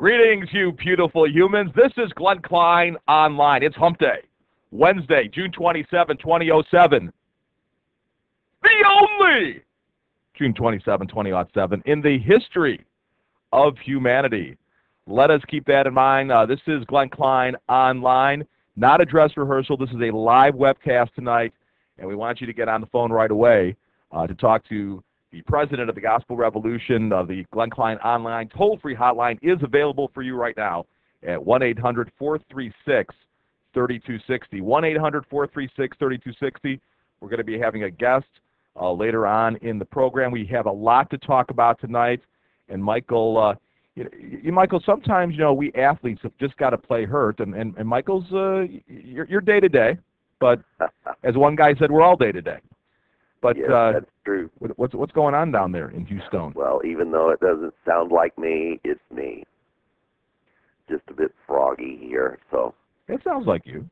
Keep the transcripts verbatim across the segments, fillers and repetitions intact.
Greetings, you beautiful humans. This is Glenn Klein Online. It's Hump Day, Wednesday, June twenty-seventh, twenty oh seven. The only June twenty-seventh, twenty oh seven in the history of humanity. Let us keep that in mind. Uh, this is Glenn Klein Online, not a dress rehearsal. This is a live webcast tonight, and we want you to get on the phone right away uh, to talk to the president of the Gospel Revolution. Uh, the Glenn Klein Online toll-free hotline is available for you right now at one eight hundred, four three six, three two six zero. one eight hundred, four three six, three two six zero. We're going to be having a guest uh, later on in the program. We have a lot to talk about tonight, and Michael, uh, you, you, Michael, sometimes, you know, we athletes have just got to play hurt, and, and, and Michael's, uh, you're, you're day-to-day, but as one guy said, we're all day-to-day. But yes, uh, that's true. What's what's going on down there in Houston? Well, even though it doesn't sound like me, it's me. Just a bit froggy here, so. It sounds like you.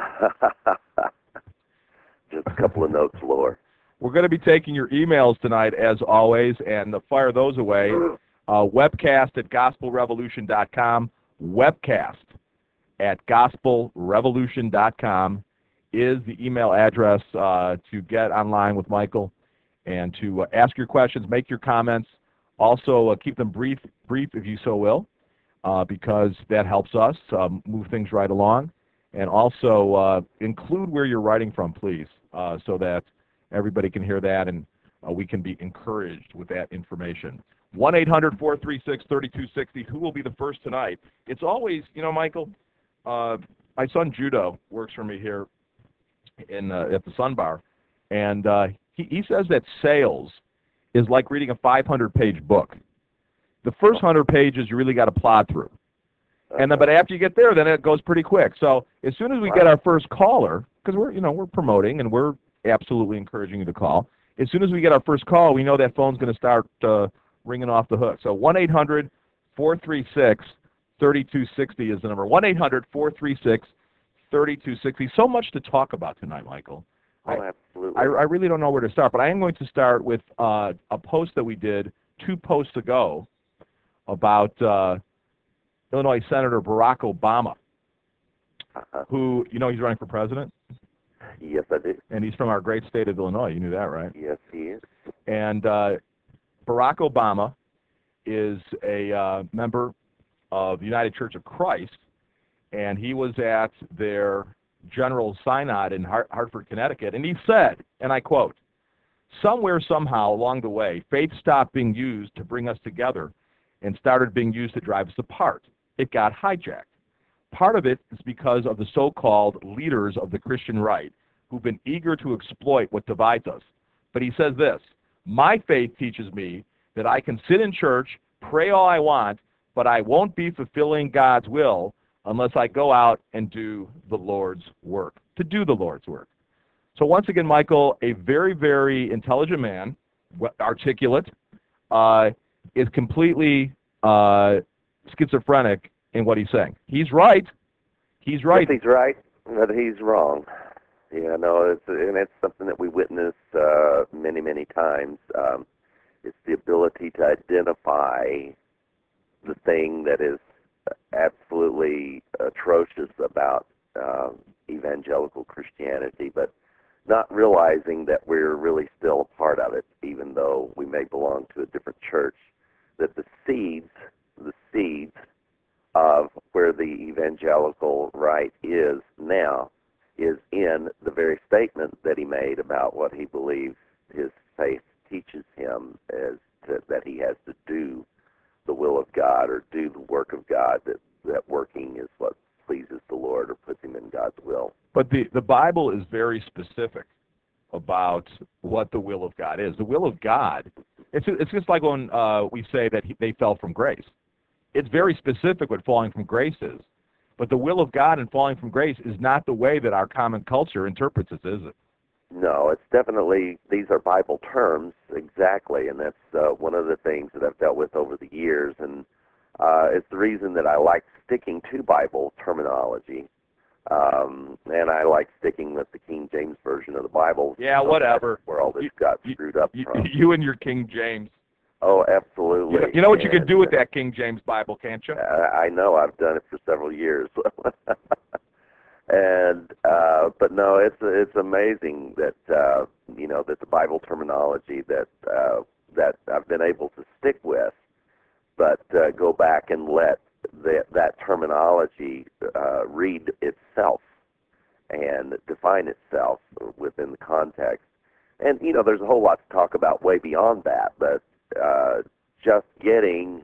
Just a couple of notes lower. We're going to be taking your emails tonight, as always, and fire those away. Uh, webcast at gospel revolution dot com. Webcast at gospel revolution dot com is the email address uh, to get online with Michael and to uh, ask your questions, make your comments. Also, uh, keep them brief, brief if you so will, uh, because that helps us um, move things right along. And also uh, include where you're writing from, please, uh, so that everybody can hear that and uh, we can be encouraged with that information. one eight hundred, four three six, three two six zero. Who will be the first tonight? It's always, you know, Michael, uh, my son Judo works for me here in uh, at the Sun Bar, and uh, he, he says that sales is like reading a five hundred page book. The first one hundred pages you really got to plod through, and then but after you get there, then it goes pretty quick. So as soon as we get our first caller, because we're you know we're promoting and we're absolutely encouraging you to call. As soon as we get our first call, we know that phone's going to start uh, ringing off the hook. So one eight hundred, four three six, three two six zero is the number. one eight hundred, four three six, three two six zero. So much to talk about tonight, Michael. Oh, I, absolutely. I, I really don't know where to start, but I am going to start with uh, a post that we did two posts ago about uh, Illinois Senator Barack Obama, Uh-huh. who, you know, he's running for president. Yes, I do. And he's from our great state of Illinois. You knew that, right? Yes, he is. And uh, Barack Obama is a uh, member of the United Church of Christ, and he was at their General Synod in Hart- Hartford, Connecticut, and he said, and I quote, "Somewhere, somehow along the way, faith stopped being used to bring us together and started being used to drive us apart. It got hijacked. Part of it is because of the so-called leaders of the Christian right who've been eager to exploit what divides us." But he says this, "My faith teaches me that I can sit in church, pray all I want, but I won't be fulfilling God's will unless I go out and do the Lord's work, to do the Lord's work." So once again, Michael, a very, very intelligent man, articulate, uh, is completely uh, schizophrenic in what he's saying. He's right. He's right. Yes, he's right, but he's wrong. Yeah, no, it's, and it's something that we witness uh, many, many times. Um, it's the ability to identify the thing that is absolutely atrocious about um, evangelical Christianity, but not realizing that we're really still a part of it, even though we may belong to a different church, that the seeds, the seeds of where the evangelical right is now is in the very statement that he made about what he believes his faith teaches him as to, that he has to do the will of God or do the work of God, that, that working is what pleases the Lord or puts him in God's will. But the, the Bible is very specific about what the will of God is. The will of God, it's, it's just like when uh, we say that he, they fell from grace. It's very specific what falling from grace is. But the will of God and falling from grace is not the way that our common culture interprets it, is it? No, it's definitely, these are Bible terms, exactly, and that's uh, one of the things that I've dealt with over the years, and uh, it's the reason that I like sticking to Bible terminology, um, and I like sticking with the King James Version of the Bible. Yeah, whatever. Where all this you, got you, screwed up you, from. You and your King James. Oh, absolutely. You know, you know what you and, can do with that King James Bible, can't you? I, I know. I've done it for several years. and uh, but no, it's it's amazing that uh, you know that the Bible terminology that uh, that I've been able to stick with, but uh, go back and let that that terminology uh, read itself and define itself within the context. And, you know, there's a whole lot to talk about way beyond that, but uh, just getting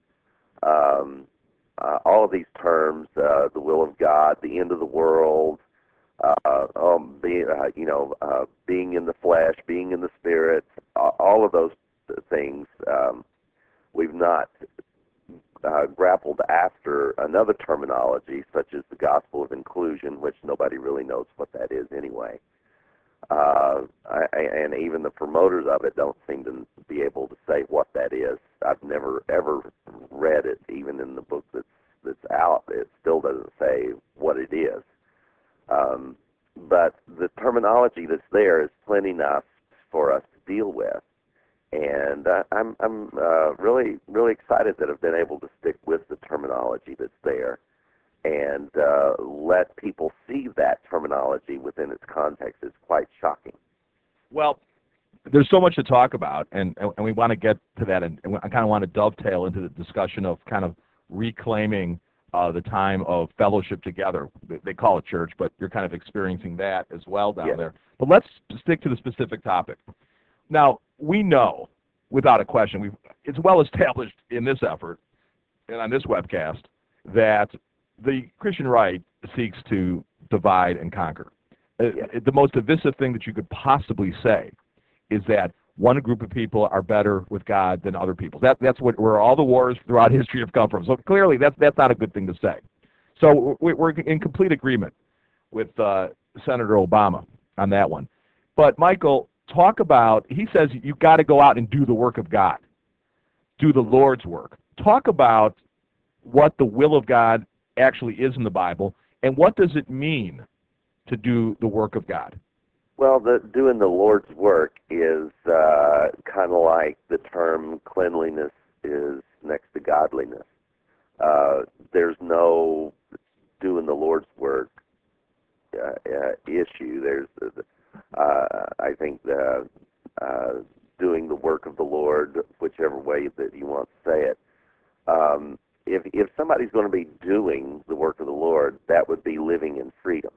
um, uh, all of these terms, uh, the will of God, the end of the world, uh, um, being, uh, you know, uh, being in the flesh, being in the spirit, uh, all of those things, um, we've not uh, grappled after another terminology, such as the gospel of inclusion, which nobody really knows what that is anyway. Uh, I, and even the promoters of it don't seem to be able to say what that is. I've never ever read it, even in the book that's that's out. It still doesn't say what it is. Um, but the terminology that's there is plenty enough for us to deal with. And uh, I'm I'm uh, really really excited that I've been able to stick with the terminology that's there, and uh, let people see that terminology within its context is quite shocking. Well, there's so much to talk about, and and we want to get to that, and I kind of want to dovetail into the discussion of kind of reclaiming uh, the time of fellowship together. They call it church, but you're kind of experiencing that as well down Yes. there. But let's stick to the specific topic. Now, we know, without a question, we've, it's well established in this effort and on this webcast that the Christian right seeks to divide and conquer. Yes. Uh, the most divisive thing that you could possibly say is that one group of people are better with God than other people. That, that's what, where all the wars throughout history have come from. So clearly, that's, that's not a good thing to say. So we're in complete agreement with uh, Senator Obama on that one. But, Michael, talk about, he says you've got to go out and do the work of God, do the Lord's work. Talk about what the will of God actually is in the Bible, and what does it mean to do the work of God? Well, the, doing the Lord's work is uh, kind of like the term cleanliness is next to godliness. Uh, there's no doing the Lord's work uh, uh, issue. There's, uh, I think, the, uh, doing the work of the Lord, whichever way that you want to say it. Um, if if somebody's going to be doing the work of the Lord, that would be living in freedom,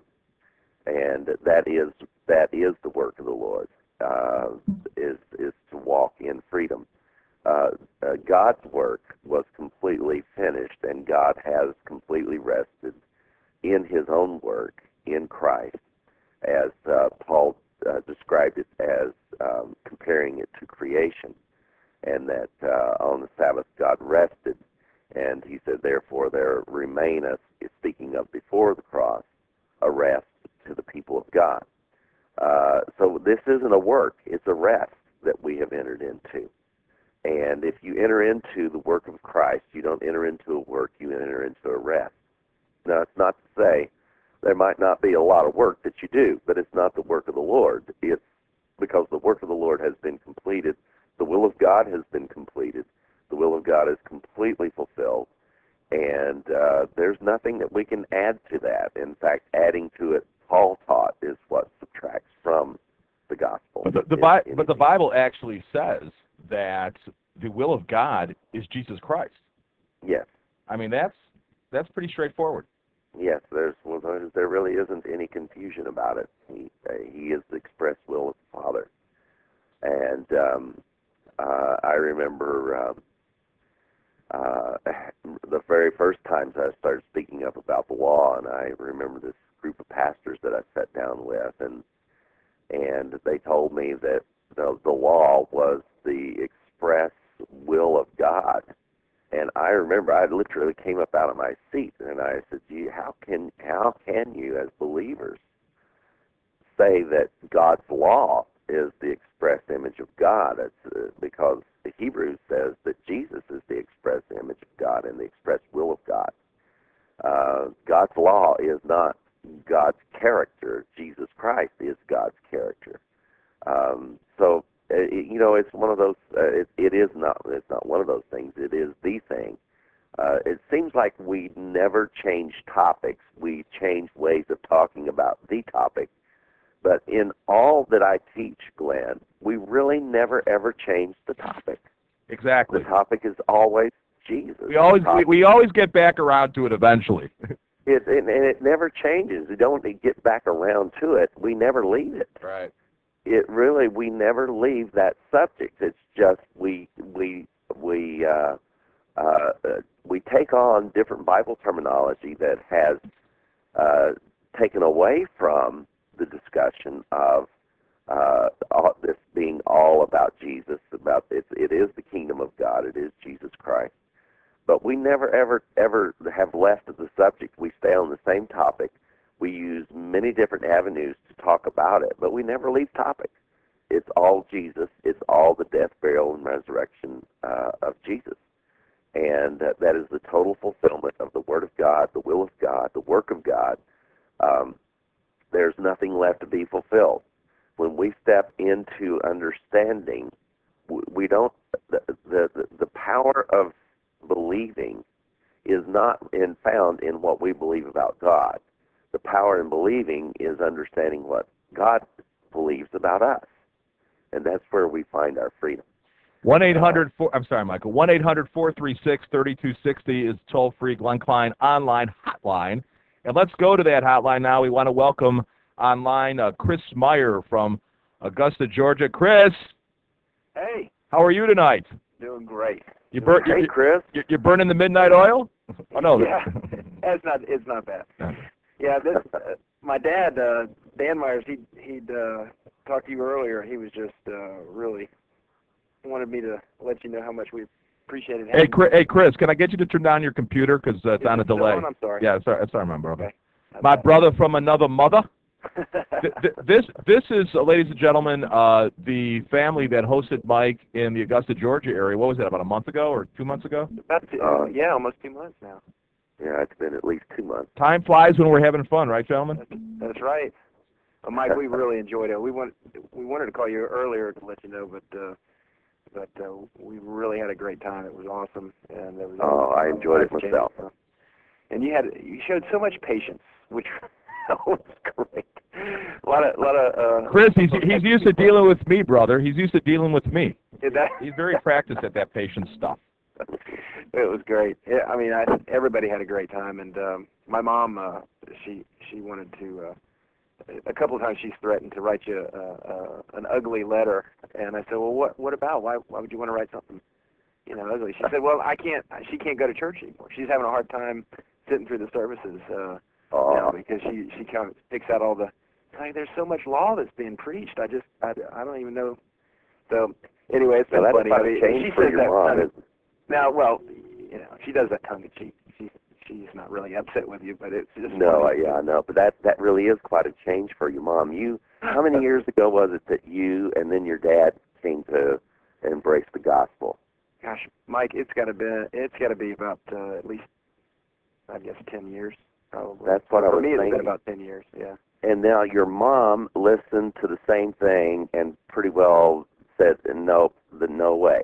and that is that is the work of the Lord. Uh, is is to walk in freedom. Uh, uh, God's work was completely finished, and God has completely rested in His own work in Christ, as uh, Paul uh, described it as um, comparing it to creation, and that uh, on the Sabbath God rested, and He said, therefore there remaineth, speaking of before the cross, a rest to the people of God. Uh, so this isn't a work, it's a rest that we have entered into. And if you enter into the work of Christ, you don't enter into a work, you enter into a rest. Now, it's not to say there might not be a lot of work that you do, but it's not the work of the Lord. It's because the work of the Lord has been completed. The will of God has been completed. The will of God is completely fulfilled. And uh, there's nothing that we can add to that. In fact, adding to it, Paul taught, is what subtracts from the gospel. But the, the, Bi- but the Bible actually says that the will of God is Jesus Christ. Yes. I mean, that's that's pretty straightforward. Yes, there's well, there really isn't any confusion about it. He uh, he is the express will of the Father, and um, uh, I remember um, uh, the very first times I started speaking up about the law, and I remember this group of pastors that I sat down with, and and they told me that the the law was the express will of God. And I remember I literally came up out of my seat, and I said, "Gee, how can how can you, as believers, say that God's law is the express image of God?" It's uh, because the Hebrews says that Jesus is the express image of God and the express will of God. Uh, God's law is not God's character. Jesus Christ is God's character. Um, so uh, it, you know, it's one of those. Uh, it, it is not. It's not one of those things. It is the thing. Uh, it seems like we never change topics. We change ways of talking about the topic. But in all that I teach, Glenn, we really never ever change the topic. Exactly. The topic is always Jesus. We always we, we always get back around to it eventually. It, and, and it never changes. We don't get back around to it. We never leave it. Right. It really, we never leave that subject. It's just we we we uh, uh, we take on different Bible terminology that has uh, taken away from the discussion of uh, all, this being all about Jesus. About it, it is the kingdom of God. It is Jesus Christ. But we never ever ever have left of the subject. We stay on the same topic. We use many different avenues to talk about it, but we never leave topics. It's all Jesus. It's all the death, burial, and resurrection uh, of Jesus. And uh, that is the total fulfillment of the Word of God, the will of God, the work of God. Um, there's nothing left to be fulfilled. When we step into understanding, we don't, the, the, the power of believing is not in, found in what we believe about God. The power in believing is understanding what God believes about us. And that's where we find our freedom. one eight hundred four I'm sorry, Michael. one eight hundred four three six three two six zero is toll-free Glenn Klein online hotline. And let's go to that hotline now. We want to welcome online uh, Chris Meyer from Augusta, Georgia. Chris. Hey. How are you tonight? Doing great. You bur- Hey, you, Chris. You, you're burning the midnight oil? Oh, no. Yeah, it's not. It's not bad. Yeah, this. Uh, my dad, uh, Dan Myers, he he'd uh, talked to you earlier. He was just uh, really wanted me to let you know how much we appreciated having Hey, Chris, hey, Chris, can I get you to turn down your computer because uh, it's Is on a it still delay? on? I'm sorry. Yeah, sorry, sorry, my brother. Okay. My brother from another mother. th- th- this this is, uh, ladies and gentlemen, uh, the family that hosted Mike in the Augusta, Georgia area. What was that, about a month ago or two months ago? About two, Uh, yeah, almost two months now. Yeah, it's been at least two months. Time flies when we're having fun, right, gentlemen? That's, that's right. Well, Mike, we really enjoyed it. We want we wanted to call you earlier to let you know, but uh, but uh, we really had a great time. It was awesome, and there was. Oh, I enjoyed it life-changing myself. stuff. And you had you showed so much patience, which was great. A lot of a lot of. Uh, Chris, he's he's used to dealing with me, brother. He's used to dealing with me. Did that? He's very practiced at that patience stuff. It was great. Yeah, I mean, I, everybody had a great time, and um, my mom, uh, she she wanted to. Uh, a couple of times she's threatened to write you uh, uh, an ugly letter, and I said, well, what what about? Why why would you want to write something, you know, ugly? She said, well, I can't. She can't go to church anymore. She's having a hard time sitting through the services uh, Oh. now because she she kind of picks out all the. Like, there's so much law that's being preached. I just I, I don't even know. So anyway, it's been Well, that's funny. quite I a mean, change she for says your that mom, kind of- isn't it? Now, well, you know, she does that tongue in cheek. She she's not really upset with you, but it's just No, funny. yeah, I know, but that that really is quite a change for your mom. You, how many years ago was it that you and then your dad came to embrace the gospel? Gosh, Mike, it's got to be it's got to be about uh, at least I guess ten years probably. That's what I For was me, it's thinking. been about ten years. Yeah. And now your mom listened to the same thing and pretty well said, no, the no way.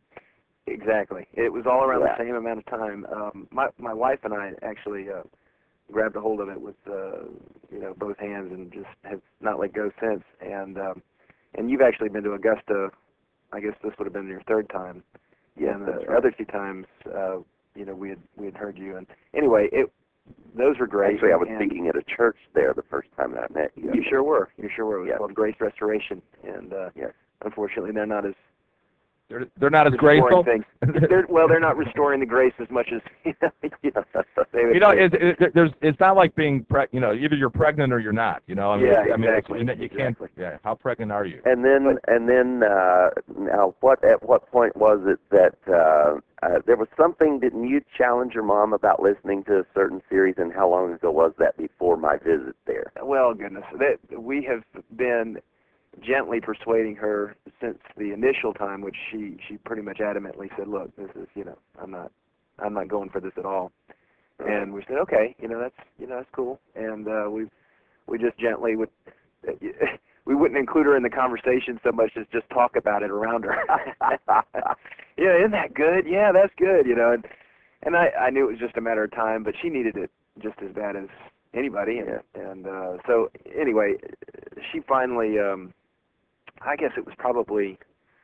Exactly. It was all around Yeah. the same amount of time. Um, my my wife and I actually uh, grabbed a hold of it with uh, you know both hands and just have not let go since. And um, and you've actually been to Augusta. I guess this would have been your third time. Yes, and that's the right. other two times, uh, you know, we had we had heard you. And anyway, it those were great. Actually, I was and speaking at a church there the first time that I met you. You sure were. You sure were. It was Yes. called Grace Restoration, and uh, Yes. unfortunately, they're not as They're they're not as restoring graceful. things. They're, well, they're not restoring the grace as much as you know. You know, they would You know, say. it, it, there's it's not like being preg- you know, either you're pregnant or you're not. You know, I mean, Yeah, it's- I mean, it's- exactly, you, know, you can't. exactly. Yeah, how pregnant are you? And then, and then, uh, now, what at what point was it that uh, uh, there was something? Didn't you challenge your mom about listening to a certain series? And how long ago was that before my visit there? Well, goodness, that we have been gently persuading her since the initial time, which she she pretty much adamantly said, "Look, this is you know, I'm not I'm not going for this at all." And we said, "Okay, you know, that's you know, that's cool." And uh, we we just gently would we we wouldn't include her in the conversation so much as just talk about it around her. Yeah, isn't that good? Yeah, that's good. You know, and and I I knew it was just a matter of time, but she needed it just as bad as anybody. And Yeah. and uh, so anyway, she finally. Um, I guess it was probably.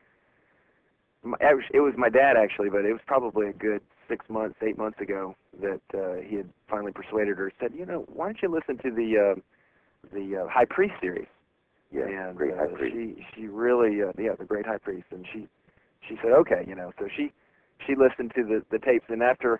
It was my dad actually, but it was probably a good six months, eight months ago that uh, he had finally persuaded her. Said, you know, why don't you listen to the uh, the uh, High Priest series? Yeah, and great uh, high priest. she she really uh, yeah, the Great High Priest, and she she said okay, you know. So she she listened to the the tapes, and after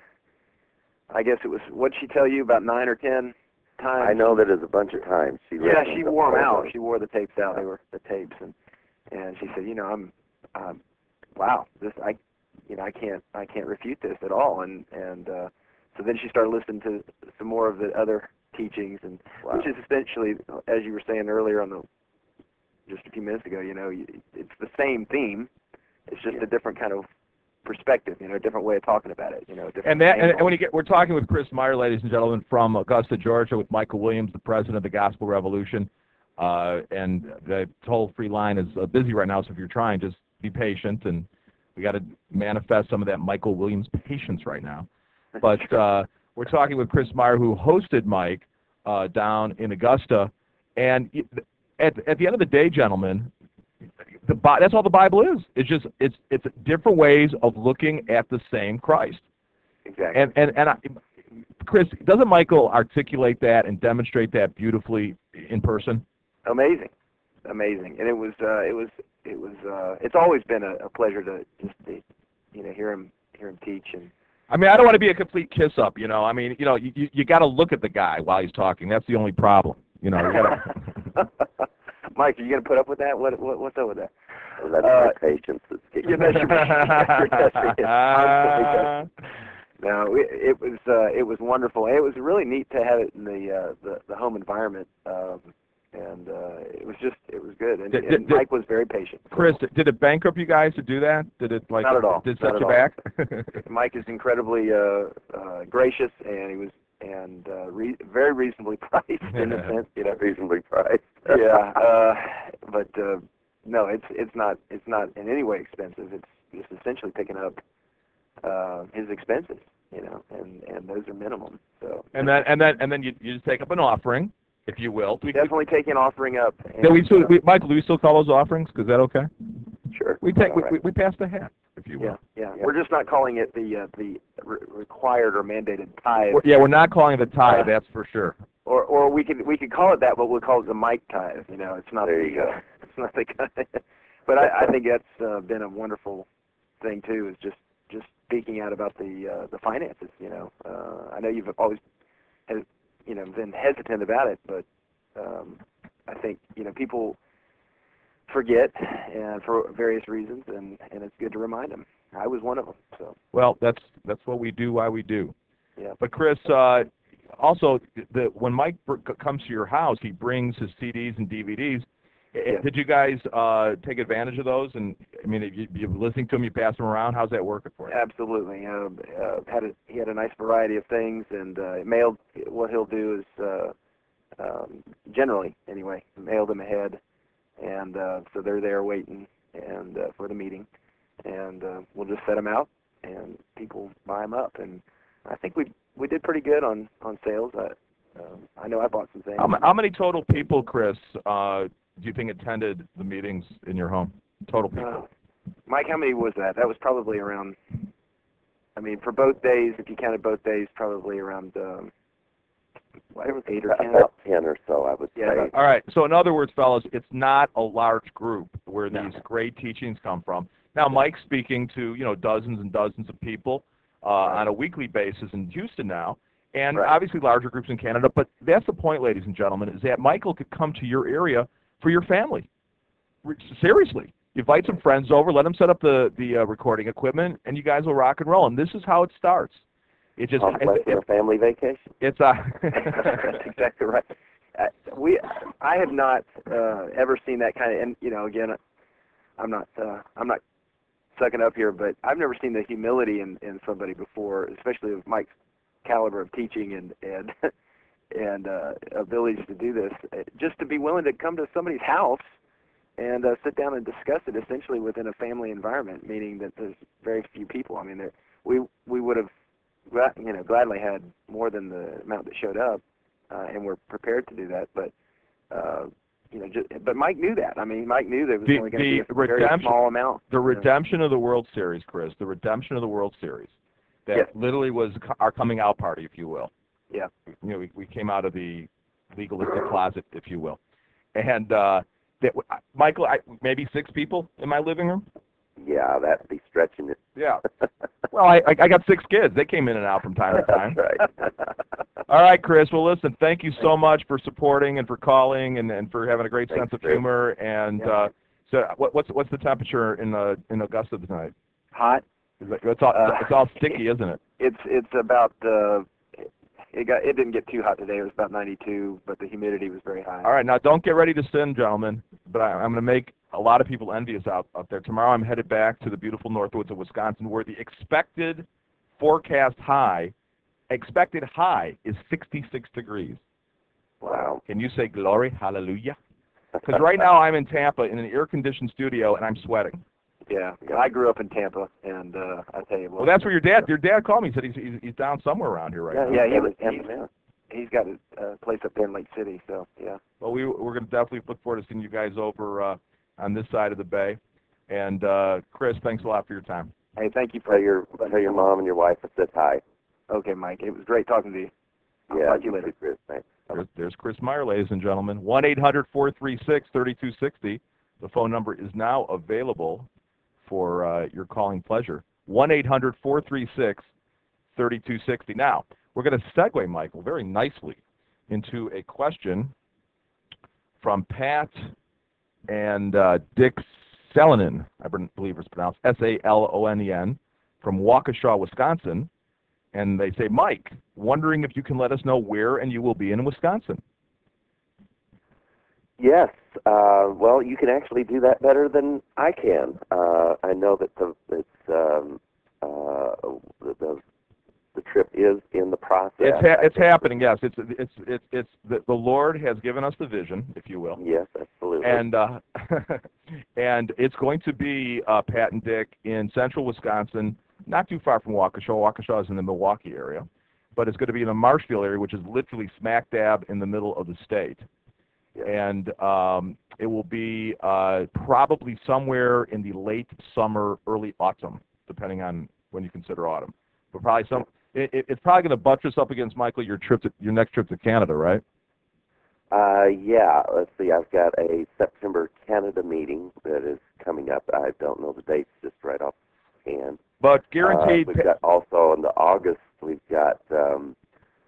I guess it was what'd she tell you about nine or ten times? I know that is a bunch of times. She Yeah, listened she to wore them all out. those. She wore the tapes out. They were the tapes, and and she said, you know, I'm, um, wow, this I, you know, I can't I can't refute this at all. And and uh, so then she started listening to some more of the other teachings, and Wow. which is essentially, as you were saying earlier on the just a few minutes ago, you know, you, it's the same theme. It's just Yeah. a different kind of perspective, you know, a different way of talking about it, you know. A different And that, and, angle. and when you get, we're talking with Chris Meyer, ladies and gentlemen, from Augusta, Georgia, with Michael Williams, the president of the Gospel Revolution. Uh, and the toll-free line is uh, busy right now, so if you're trying, just be patient. And we got to manifest some of that Michael Williams patience right now. But uh, we're talking with Chris Meyer, who hosted Mike uh, down in Augusta. And at at the end of the day, gentlemen, the that's all the Bible is. It's just it's it's different ways of looking at the same Christ. Exactly. And and and I, Chris, doesn't Michael articulate that and demonstrate that beautifully in person? Amazing, amazing, and it was uh, it was it was uh, it's always been a, a pleasure to just to, you know hear him hear him teach. And I mean, I don't want to be a complete kiss up, you know. I mean, you know, you you, you got to look at the guy while he's talking. That's the only problem, you know. You gotta... Mike, are you gonna put up with that? What, what what's up with that? Well, that's Uh, my patience that's kicking you know, in. you're, you're testing it. Constantly testing. No, it, it was uh, it was wonderful. It was really neat to have it in the uh, the, the home environment, um, and uh, it was just it was good. And, Did- and did- Mike was very patient. So Chris, did it bankrupt you guys to do that? Did it like Not at all. Did it Not set at you all. back? Mike is incredibly uh, uh, gracious, and he was and uh, re- very reasonably priced in a sense, you know. Reasonably priced. Yeah, uh, but uh, no, it's it's not it's not in any way expensive. It's just essentially picking up uh, his expenses, you know, and, and those are minimum. So And then and then and then you you just take up an offering, if you will. We, definitely take an offering up. And, Then we still, uh, we, Michael, do we still call those offerings? Is that okay? Sure. We take All we, right. we, we pass the hat, if you will. yeah, yeah, Yeah. We're just not calling it the uh, the re- required or mandated tithe. We're- yeah, we're not calling it the tithe, Uh, that's for sure. Or or we could we could call it that, but we'll call it the Mike tithe. You know, it's not There the you go. uh, it's not the but I, I think that's uh, been a wonderful thing too. Is just just speaking out about the uh, the finances. You know, uh, I know you've always has, you know been hesitant about it, but um, I think you know people forget and for various reasons, and and it's good to remind them. I was one of them. So Well, that's that's what we do, why we do. yeah. But Chris, uh, also, the, when Mike br- comes to your house, he brings his C Ds and D V Ds. Yeah. Did you guys uh, take advantage of those? And I mean, you, you're listening to them, you pass them around. How's that working for you? Absolutely. Uh, uh, had a, he had a nice variety of things, and uh, mailed. What he'll do is uh, um, generally, anyway, mail them ahead, and uh, so they're there waiting and uh, for the meeting, and uh, we'll just set them out, and people buy them up, and I think we we did pretty good on on sales. I um, I know I bought some things. How, ma- how many total people, Chris, uh, do you think attended the meetings in your home? Total people. Uh, Mike, how many was that? That was probably around. I mean, for both days, if you counted both days, probably around um, what, eight or ten. About ten or so, I would Yeah, say. about- All right. So in other words, fellas, it's not a large group where No. these great teachings come from. Now, Mike's speaking to you know dozens and dozens of people uh, Right. on a weekly basis in Houston now, and Right. obviously larger groups in Canada. But that's the point, ladies and gentlemen, is that Michael could come to your area for your family. Re- Seriously, you invite some friends over, let them set up the the uh, recording equipment, and you guys will rock and roll. And this is how it starts. It just Off west it, on a family vacation. it's a That's exactly right. Uh, we, I have not uh, ever seen that kind of, and you know, again, I'm not, uh, I'm not sucking up here, but I've never seen the humility in, in somebody before, especially of Mike's caliber of teaching, and and and uh, abilities to do this, uh, just to be willing to come to somebody's house and uh, sit down and discuss it essentially within a family environment, meaning that there's very few people. I mean, there, we we would have, you know, gladly had more than the amount that showed up, uh, and we're prepared to do that. But uh, you know, just, but Mike knew that. I mean, Mike knew there was the, only going to be a very redemption, small amount. The you know. redemption of the World Series, Chris. The redemption of the World Series. That Yes. literally was our coming out party, if you will. Yeah. You know, we, we came out of the legalistic closet, if you will. And uh, that, Michael, I, maybe six people in my living room. Yeah, that'd be stretching it. Yeah. Well, I, I got six kids. They came in and out from time to time. That's right. All right, Chris. Well, listen, thank you so much for supporting and for calling and, and for having a great Thanks, sense of Chris. humor. And Yeah. uh, so, what, what's what's the temperature in uh, in Augusta tonight? Hot. It's all Uh, it's all sticky, isn't it? It's it's about uh, it got it didn't get too hot today. It was about ninety-two, but the humidity was very high. All right, now don't get ready to sin, gentlemen, but I, I'm going to make a lot of people envious out, out there. Tomorrow I'm headed back to the beautiful Northwoods of Wisconsin, where the expected forecast high, expected high is sixty-six degrees. Wow. Can you say glory, hallelujah? Because right now I'm in Tampa in an air-conditioned studio and I'm sweating. Yeah, I grew up in Tampa, and uh, I tell you what. Well, that's where your dad. Your dad called me. He said he's he's, he's down somewhere around here right Yeah, now. Yeah, he he was. was He's, now. he's got a uh, place up there in Lake City, so yeah. Well, we we're going to definitely look forward to seeing you guys over uh, on this side of the bay. And uh, Chris, thanks a lot for your time. Hey, thank you for Tell your tell your mom and your wife I said hi. Okay, Mike. It was great talking to you. I'll Yeah, talk to you later. too, Chris. Thanks. There's, there's Chris Meyer, ladies and gentlemen. one eight hundred four three six three two six zero. The phone number is now available for uh, your calling pleasure. one eight hundred four three six three two six zero. Now, we're going to segue, Michael, very nicely into a question from Pat and uh, Dick Salonen, I believe it's pronounced S A L O N E N, from Waukesha, Wisconsin. And they say, Mike, wondering if you can let us know where and you will be in Wisconsin. Yes. Uh, well, you can actually do that better than I can. Uh, I know that the it's um, uh, the, the the trip is in the process. It's ha- it's happening. Yes, it's it's it's it's the, the Lord has given us the vision, if you will. Yes, absolutely. And uh, and it's going to be uh, Pat and Dick in central Wisconsin, not too far from Waukesha. Waukesha is in the Milwaukee area, but it's going to be in the Marshfield area, which is literally smack dab in the middle of the state. Yes. And um, it will be uh, probably somewhere in the late summer, early autumn, depending on when you consider autumn. But probably some. It, it, it's probably going to buttress up against, Michael, your trip to your next trip to Canada, right? Uh, yeah, let's see. I've got a September Canada meeting that is coming up. I don't know the dates just right offhand. But guaranteed. Uh, we've got also in the August. We've got um,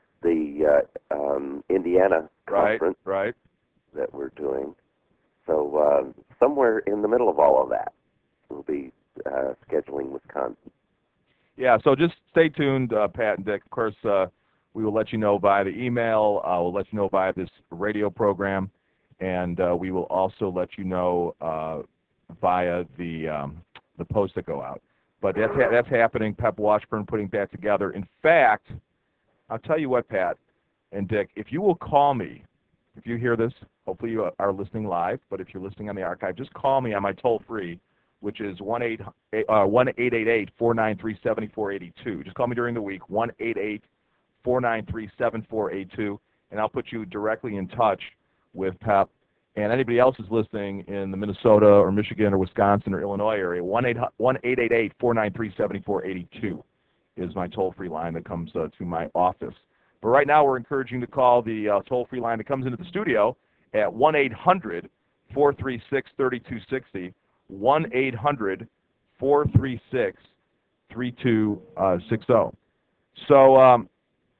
the uh, um, Indiana right, conference right. that we're doing. So uh, somewhere in the middle of all of that, we'll be uh, scheduling Wisconsin. Yeah. So just stay tuned, uh, Pat and Dick. Of course. Uh, We will let you know via the email. Uh, we'll let you know via this radio program, and uh, we will also let you know uh, via the um, the posts that go out. But that's ha- that's happening. Pep Washburn putting that together. In fact, I'll tell you what, Pat and Dick, if you will call me, if you hear this, hopefully you are listening live. But if you're listening on the archive, just call me on my toll free, which is one eight eight eight four nine three seven four eight two. Just call me during the week, one eight eight four nine three seven four eight two, and I'll put you directly in touch with Pep. And anybody else is listening in the Minnesota or Michigan or Wisconsin or Illinois area, one eight eight eight four nine three seven four eight two is my toll-free line that comes uh, to my office. But right now we're encouraging to call the uh, toll-free line that comes into the studio at one eight hundred four three six three two six zero, one eight hundred four three six three two six zero. So um,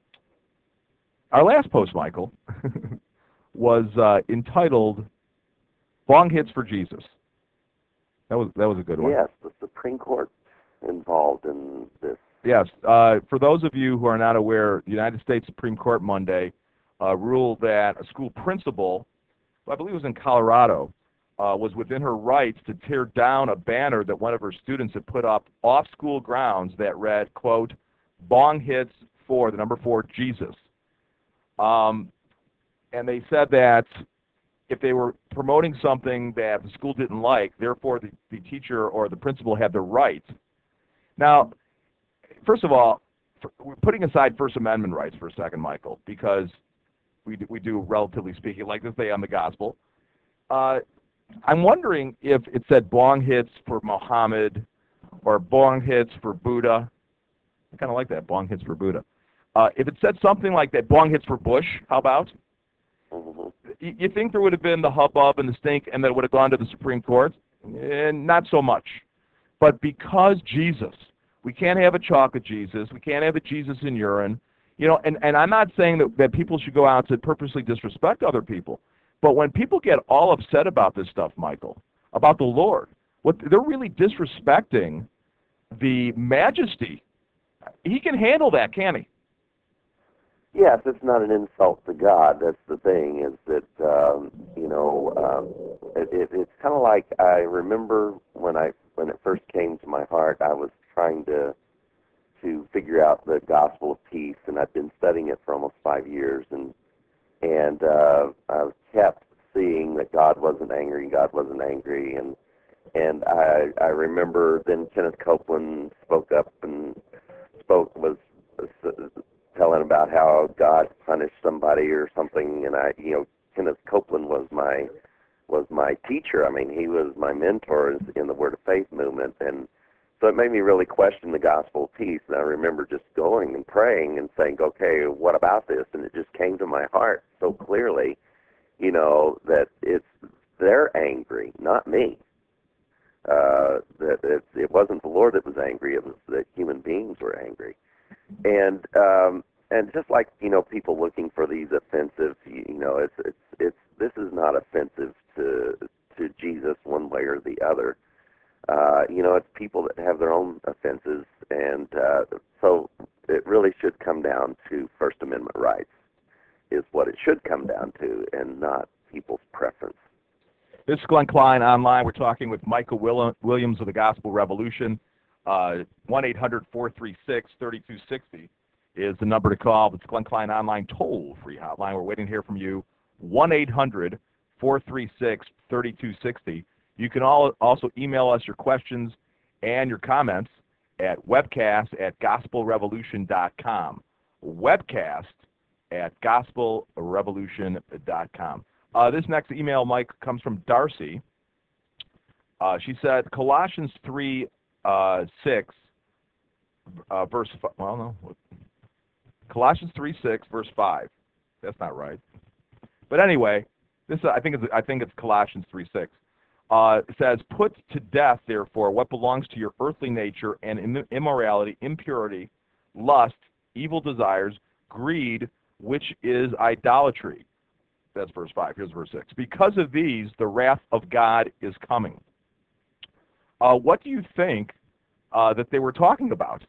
our last post, Michael, was uh, entitled "Bong Hits for Jesus." That was that was a good one. Yes, the Supreme Court involved in this. Yes. Uh, for those of you who are not aware, the United States Supreme Court Monday uh, ruled that a school principal, well, I believe it was in Colorado, uh, was within her rights to tear down a banner that one of her students had put up off school grounds that read, quote, "Bong hits for the number four Jesus." Um, and they said that if they were promoting something that the school didn't like, therefore the, the teacher or the principal had the right. Now, first of all, for, we're putting aside First Amendment rights for a second, Michael, because we do, we do, relatively speaking, like this day on the gospel. Uh, I'm wondering if it said bong hits for Muhammad or bong hits for Buddha. I kind of like that, bong hits for Buddha. Uh, if it said something like that, bong hits for Bush, how about? Mm-hmm. You, you think there would have been the hubbub and the stink and that it would have gone to the Supreme Court? And not so much. But because Jesus, we can't have a chocolate Jesus, we can't have a Jesus in urine, you know, and, and I'm not saying that, that people should go out to purposely disrespect other people, but when people get all upset about this stuff, Michael, about the Lord, what they're really disrespecting the majesty. He can handle that, can he? Yes, it's not an insult to God. That's the thing, is that, um, you know, um, it, it, it's kind of like, I remember when I when it first came to my heart, I was trying to to figure out the gospel of peace, and I've been studying it for almost five years, and and uh, I kept seeing that God wasn't angry, God wasn't angry, and and I I remember then Kenneth Copeland spoke up and spoke was. was telling about how God punished somebody or something, and I, you know, Kenneth Copeland was my was my teacher. I mean, he was my mentor in the Word of Faith movement, and so it made me really question the gospel of peace. And I remember just going and praying and saying, okay, what about this? And it just came to my heart so clearly, you know, that it's they're angry, not me. Uh, that it, it wasn't the Lord that was angry; it was that human beings were angry. And um, and just like, you know, people looking for these offensive, you, you know, it's it's it's this is not offensive to to Jesus one way or the other. Uh, you know, it's people that have their own offenses, and uh, so it really should come down to First Amendment rights, is what it should come down to, and not people's preference. This is Glenn Klein online. We're talking with Michael Williams of the Gospel Revolution. Uh, one eight hundred, four three six, three two six zero is the number to call. It's Glenn Klein Online toll-free hotline. We're waiting to hear from you. one eight hundred, four three six, three two six zero. You can all also email us your questions and your comments at webcast at gospel revolution dot com. Webcast at gospel revolution dot com. Uh, this next email, Mike, comes from Darcy. Uh, she said, Colossians three, Uh, six, uh, verse five, well, no, Colossians three, six, verse five. That's not right. But anyway, this uh, I think it's I think it's Colossians three, six. Uh, it says, "Put to death, therefore, what belongs to your earthly nature, and immorality, impurity, lust, evil desires, greed, which is idolatry." That's verse five. Here's verse six. "Because of these, the wrath of God is coming." Uh, what do you think uh, that they were talking about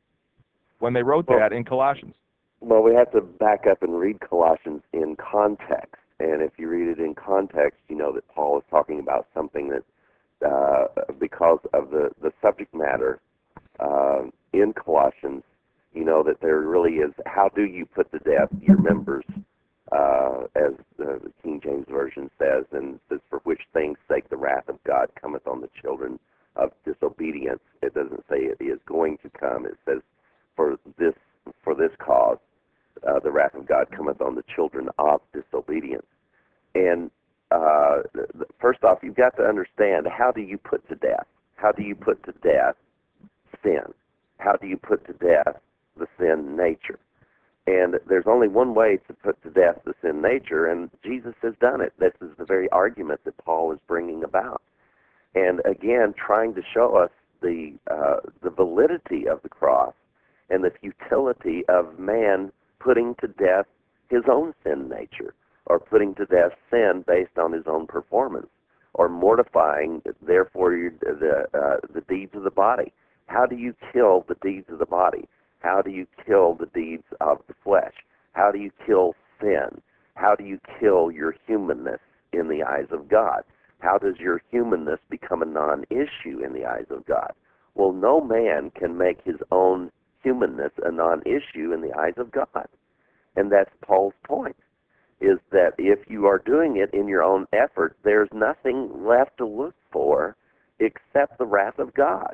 when they wrote well, that in Colossians? Well, we have to back up and read Colossians in context. And if you read it in context, you know that Paul is talking about something that, uh, because of the, the subject matter uh, in Colossians, you know that there really is, how do you put to death your members, uh, as the King James Version says, and it says, "For which things sake the wrath of God cometh on the children of disobedience." It doesn't say it is going to come. It says, for this for this cause, uh, the wrath of God cometh on the children of disobedience. And uh, first off, you've got to understand, how do you put to death? How do you put to death sin? How do you put to death the sin nature? And there's only one way to put to death the sin nature, and Jesus has done it. This is the very argument that Paul is bringing about. And again, trying to show us the uh, the validity of the cross and the futility of man putting to death his own sin nature, or putting to death sin based on his own performance, or mortifying, therefore, the uh, the deeds of the body. How do you kill the deeds of the body? How do you kill the deeds of the flesh? How do you kill sin? How do you kill your humanness in the eyes of God? How does your humanness become a non-issue in the eyes of God? Well, no man can make his own humanness a non-issue in the eyes of God. And that's Paul's point, is that if you are doing it in your own effort, there's nothing left to look for except the wrath of God.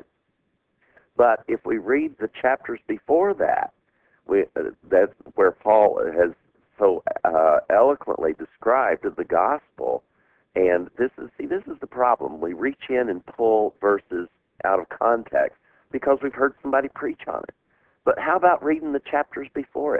But if we read the chapters before that, we, uh, that's where Paul has so uh, eloquently described the gospel. And this is, see, this is the problem. We reach in and pull verses out of context because we've heard somebody preach on it. But how about reading the chapters before it?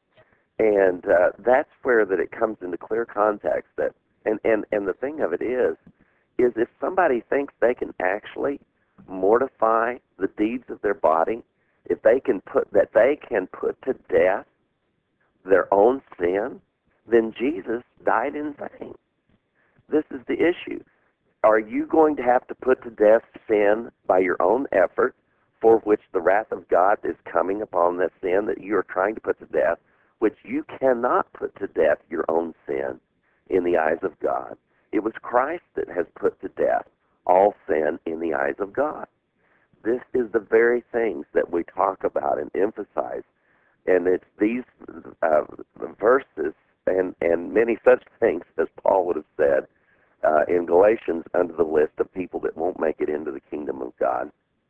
And uh, that's where that it comes into clear context. That and, and, and the thing of it is, is if somebody thinks they can actually mortify the deeds of their body, if they can put that they can put to death their own sin, then Jesus died in vain. This is the issue. Are you going to have to put to death sin by your own effort, for which the wrath of God is coming upon that sin that you are trying to put to death, which you cannot put to death your own sin in the eyes of God? It was Christ that has put to death all sin in the eyes of God. This is the very things that we talk about and emphasize. And it's these uh, verses and, and many such things, as Paul would have said uh, in Galatians, under the list of people that won't make it into the kingdom of God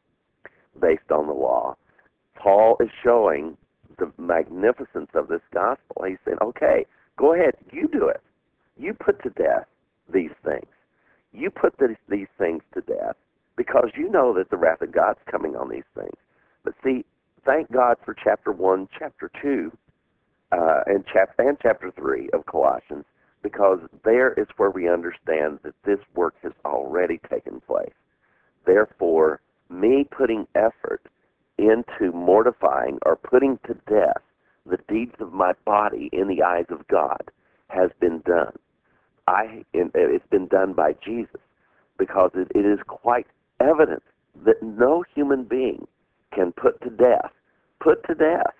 based on the law. Paul is showing the magnificence of this gospel. He's saying, okay, go ahead, you do it. You put to death these things. You put these, these things to death because you know that the wrath of God's coming on these things. But see, thank God for chapter one, chapter two, uh, and, chap- and chapter three of Colossians, because there is where we understand that this work has already taken place. Therefore, me putting effort into mortifying or putting to death the deeds of my body in the eyes of God has been done. I, it's been done by Jesus, because it, it is quite evident that no human being can put to death, put to death,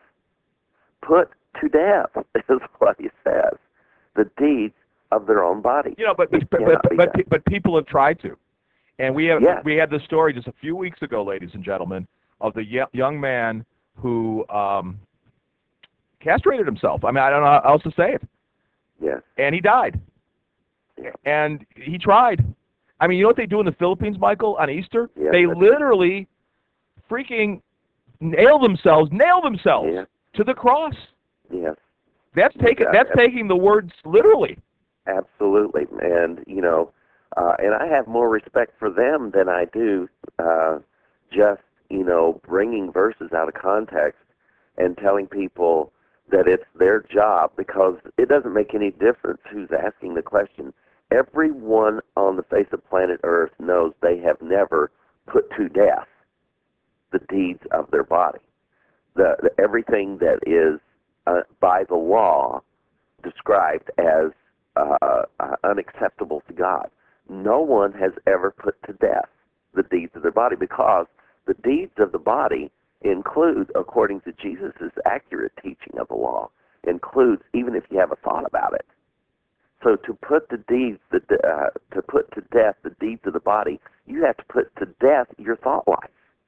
put to death is what he says, the deeds of their own body. You know, but but but, but, but, but people have tried to. And we have yes. we had this story just a few weeks ago, ladies and gentlemen, of the young man who um, castrated himself. I mean, I don't know how else to say it. Yes. And he died. Yes. And he tried. I mean, you know what they do in the Philippines, Michael, on Easter? Yes, they literally freaking nail themselves, nail themselves yes. to the cross. Yes. That's taking that's taking the words literally. Absolutely. And, you know, uh, and I have more respect for them than I do uh, just, you know, bringing verses out of context and telling people that it's their job, because it doesn't make any difference who's asking the question. Everyone on the face of planet Earth knows they have never put to death the deeds of their body. The, the everything that is uh, by the law described as uh, uh, unacceptable to God. No one has ever put to death the deeds of their body, because the deeds of the body include, according to Jesus' accurate teaching of the law, includes even if you have a thought about it. So to put the deeds, the, uh, to put to death the deeds of the body, you have to put to death your thought life.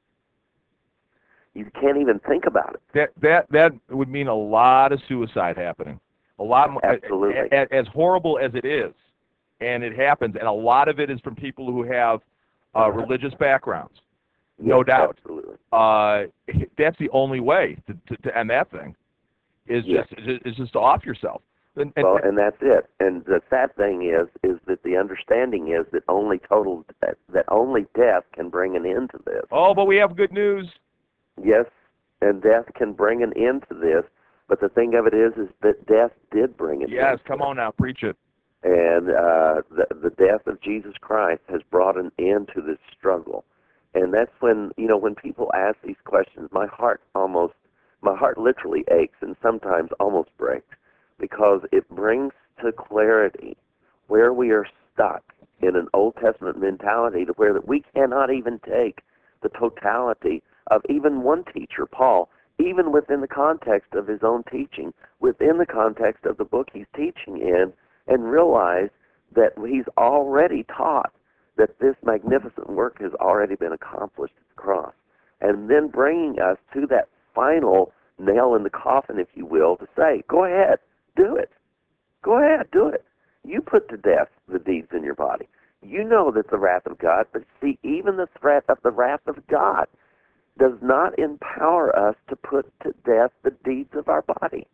You can't even think about it. That that that would mean a lot of suicide happening. A lot more. Absolutely. As, as horrible as it is, and it happens, and a lot of it is from people who have uh, religious backgrounds. Yes, no doubt. Absolutely. Uh, that's the only way to, to, to end that thing. Is yes. just is just to off yourself. And, and, well, and that's it. And the sad thing is, is that the understanding is that only total that, that only death can bring an end to this. Oh, but we have good news. Yes, and death can bring an end to this. But the thing of it is, is that death did bring an yes, end. Yes, come on now, preach it. And uh, the the death of Jesus Christ has brought an end to this struggle. And that's when, you know, when people ask these questions, my heart almost, my heart literally aches and sometimes almost breaks, because it brings to clarity where we are stuck in an Old Testament mentality, to where that we cannot even take the totality of even one teacher, Paul, even within the context of his own teaching, within the context of the book he's teaching in, and realize that he's already taught that this magnificent work has already been accomplished at the cross. And then bringing us to that final nail in the coffin, if you will, to say, go ahead, Do it. Go ahead, do it. You put to death the deeds in your body. You know that the wrath of God, but see, even the threat of the wrath of God does not empower us to put to death the deeds of our body.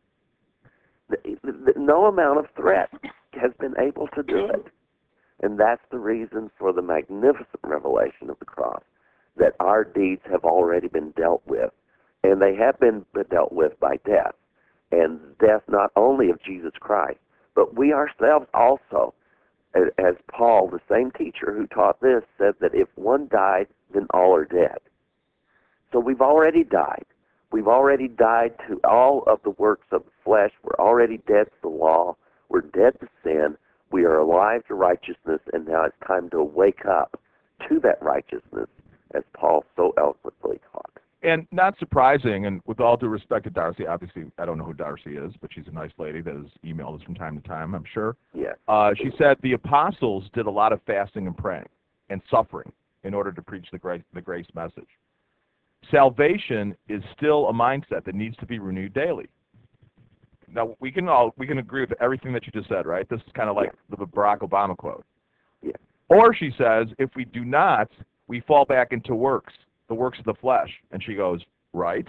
No amount of threat has been able to do it. And that's the reason for the magnificent revelation of the cross, that our deeds have already been dealt with. And they have been dealt with by death. And death not only of Jesus Christ, but we ourselves also. As Paul, the same teacher who taught this, said that if one died, then all are dead. So we've already died. We've already died to all of the works of the flesh. We're already dead to the law. We're dead to sin. We are alive to righteousness, and now it's time to wake up to that righteousness, as Paul so eloquently taught. And not surprising, and with all due respect to Darcy, obviously I don't know who Darcy is, but she's a nice lady that has emailed us from time to time, I'm sure. Yes. Uh, she said the apostles did a lot of fasting and praying and suffering in order to preach the grace, the grace message. Salvation is still a mindset that needs to be renewed daily. Now, we can all we can agree with everything that you just said, right? This is kind of like yeah. the Barack Obama quote. Yeah. Or she says, if we do not, we fall back into works, the works of the flesh. And she goes, right?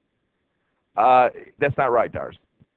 Uh, that's not right, Darcy,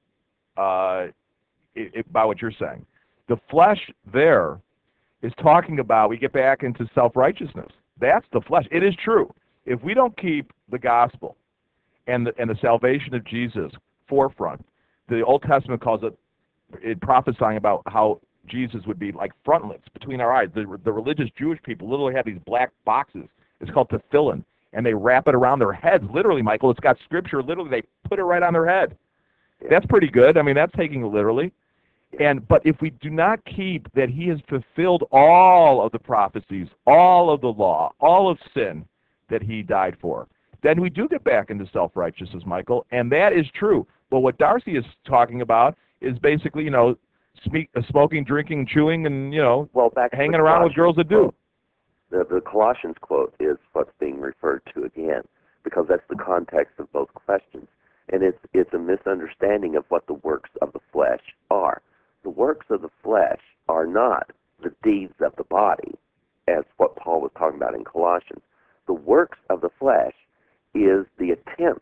uh, it, it, by what you're saying. The flesh there is talking about we get back into self-righteousness. That's the flesh. It is true. If we don't keep the gospel and the, and the salvation of Jesus forefront, the Old Testament calls it, it prophesying about how Jesus would be like frontlets between our eyes. The, the religious Jewish people literally have these black boxes. It's called tefillin, and they wrap it around their heads. Literally, Michael, it's got scripture. Literally, they put it right on their head. That's pretty good. I mean, that's taking it literally. And but if we do not keep that he has fulfilled all of the prophecies, all of the law, all of sin that he died for, then we do get back into self-righteousness, Michael, and that is true. But what Darcy is talking about is basically, you know, speak, uh, smoking, drinking, chewing, and, you know, well, back hanging around with girls that do. The, the Colossians quote is what's being referred to again, because that's the context of both questions. And it's, it's a misunderstanding of what the works of the flesh are. The works of the flesh are not the deeds of the body, as what Paul was talking about in Colossians. The works of the flesh is the attempt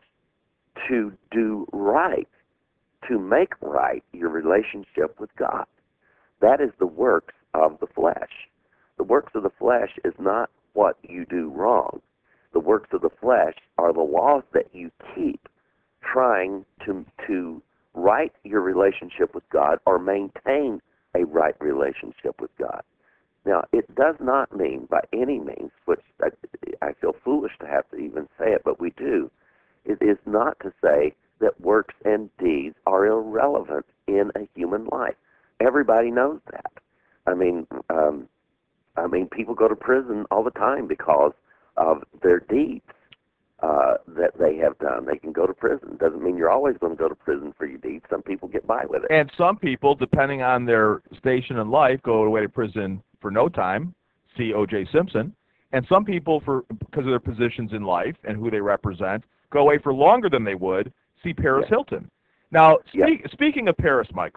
to do right, to make right your relationship with God. That is the works of the flesh. The works of the flesh is not what you do wrong. The works of the flesh are the laws that you keep trying to to right your relationship with God or maintain a right relationship with God. Now, it does not mean by any means, which I, I feel foolish to have to even say it, but we do, it is not to say that works and deeds are irrelevant in a human life. Everybody knows that. I mean, um, I mean, people go to prison all the time because of their deeds uh, that they have done. They can go to prison. Doesn't mean you're always going to go to prison for your deeds. Some people get by with it. And some people, depending on their station in life, go away to prison for no time. See O J Simpson. And some people, for because of their positions in life and who they represent, go away for longer than they would. See Paris yes. Hilton. Now, yes. speak, speaking of Paris, Michael.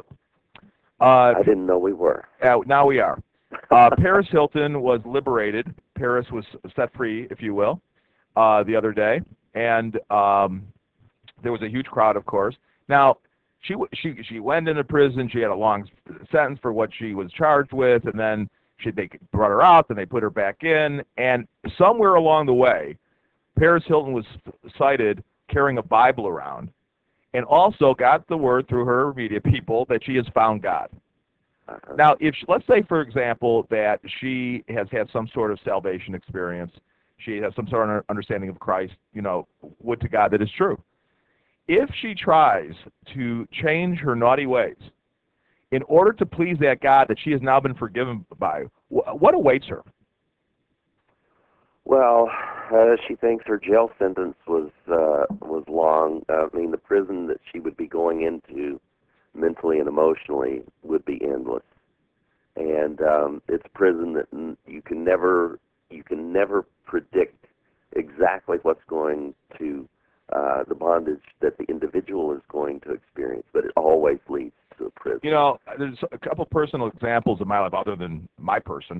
Uh, I didn't know we were. Uh, now we are. Uh, Paris Hilton was liberated. Paris was set free, if you will, uh, the other day, and um, there was a huge crowd, of course. Now, she she she went into prison. She had a long sentence for what she was charged with, and then she they brought her out. Then they put her back in, and somewhere along the way, Paris Hilton was cited carrying a Bible around, and also got the word through her media people that she has found God. Uh-huh. Now, if let's say, for example, that she has had some sort of salvation experience, she has some sort of understanding of Christ, you know, would to God that is true. If she tries to change her naughty ways in order to please that God that she has now been forgiven by, what awaits her? Well, uh, she thinks her jail sentence was uh, was long. Uh, I mean, the prison that she would be going into mentally and emotionally would be endless, and um, it's a prison that you can never you can never predict exactly what's going to uh, the bondage that the individual is going to experience, but it always leads to is. You know, there's a couple personal examples of my life other than my person.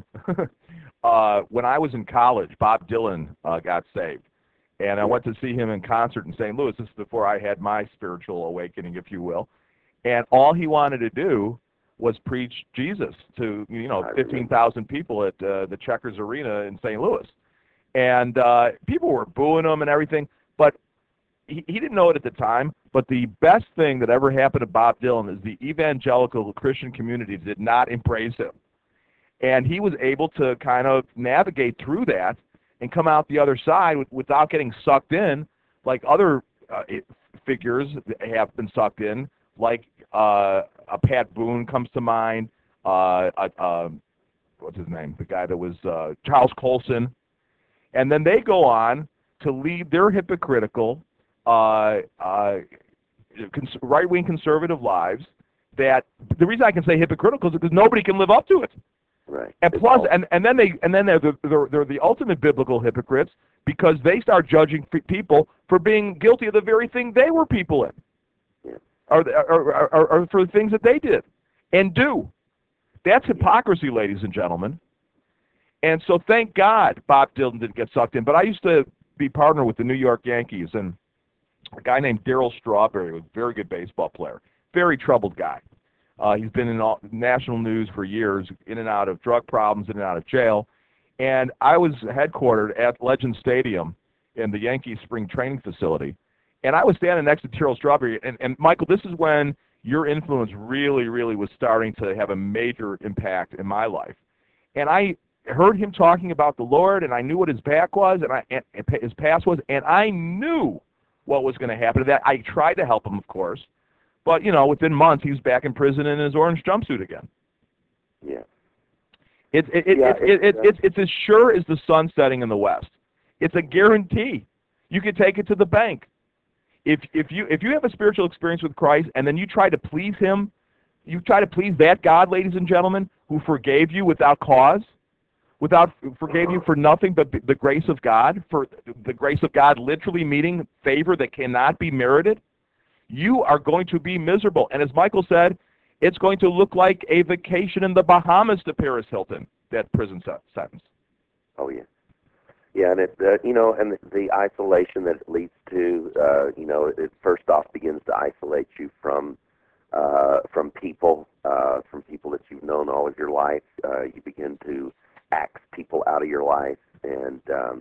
uh, when I was in college, Bob Dylan uh, got saved. And I went to see him in concert in Saint Louis. This is before I had my spiritual awakening, if you will. And all he wanted to do was preach Jesus to, you know, fifteen thousand people at uh, the Checkers Arena in Saint Louis. And uh, people were booing him and everything. But he, he didn't know it at the time. But the best thing that ever happened to Bob Dylan is the evangelical Christian community did not embrace him. And he was able to kind of navigate through that and come out the other side with, without getting sucked in like other uh, figures have been sucked in, like uh, a Pat Boone comes to mind, uh, uh, what's his name, the guy that was uh, Charles Colson. And then they go on to lead their hypocritical, uh, uh, cons- right-wing conservative lives that, the reason I can say hypocritical is because nobody can live up to it. Right. And plus, and, and then they and then they're the they're, they're the ultimate biblical hypocrites because they start judging f- people for being guilty of the very thing they were people in, yeah. or, or, or, or for the things that they did and do. That's hypocrisy, ladies and gentlemen. And so, thank God, Bob Dylan didn't get sucked in. But I used to be partner with the New York Yankees, and a guy named Darryl Strawberry was a very good baseball player, very troubled guy. Uh, he's been in all, national news for years, in and out of drug problems, in and out of jail. And I was headquartered at Legend Stadium in the Yankees spring training facility. And I was standing next to Darryl Strawberry. And, and Michael, this is when your influence really, really was starting to have a major impact in my life. And I heard him talking about the Lord, and I knew what his back was, and, I, and his past was, and I knew what was going to happen to that. I tried to help him, of course. But, you know, within months, he was back in prison in his orange jumpsuit again. Yeah. It's it, it, yeah, it, it, it's, it, it's, it's as sure as the sun setting in the west. It's a guarantee. You can take it to the bank. If, if, you, if you have a spiritual experience with Christ and then you try to please him, you try to please that God, ladies and gentlemen, who forgave you without cause, without forgave you for nothing but the grace of God, for the grace of God literally meaning favor that cannot be merited, you are going to be miserable. And as Michael said, it's going to look like a vacation in the Bahamas to Paris Hilton, that prison sentence. Oh, yeah. Yeah, and it, uh, you know, and the, the isolation that it leads to, uh, you know, it first off begins to isolate you from uh, from people, uh, from people that you've known all of your life. Uh, you begin to axe people out of your life, and, um,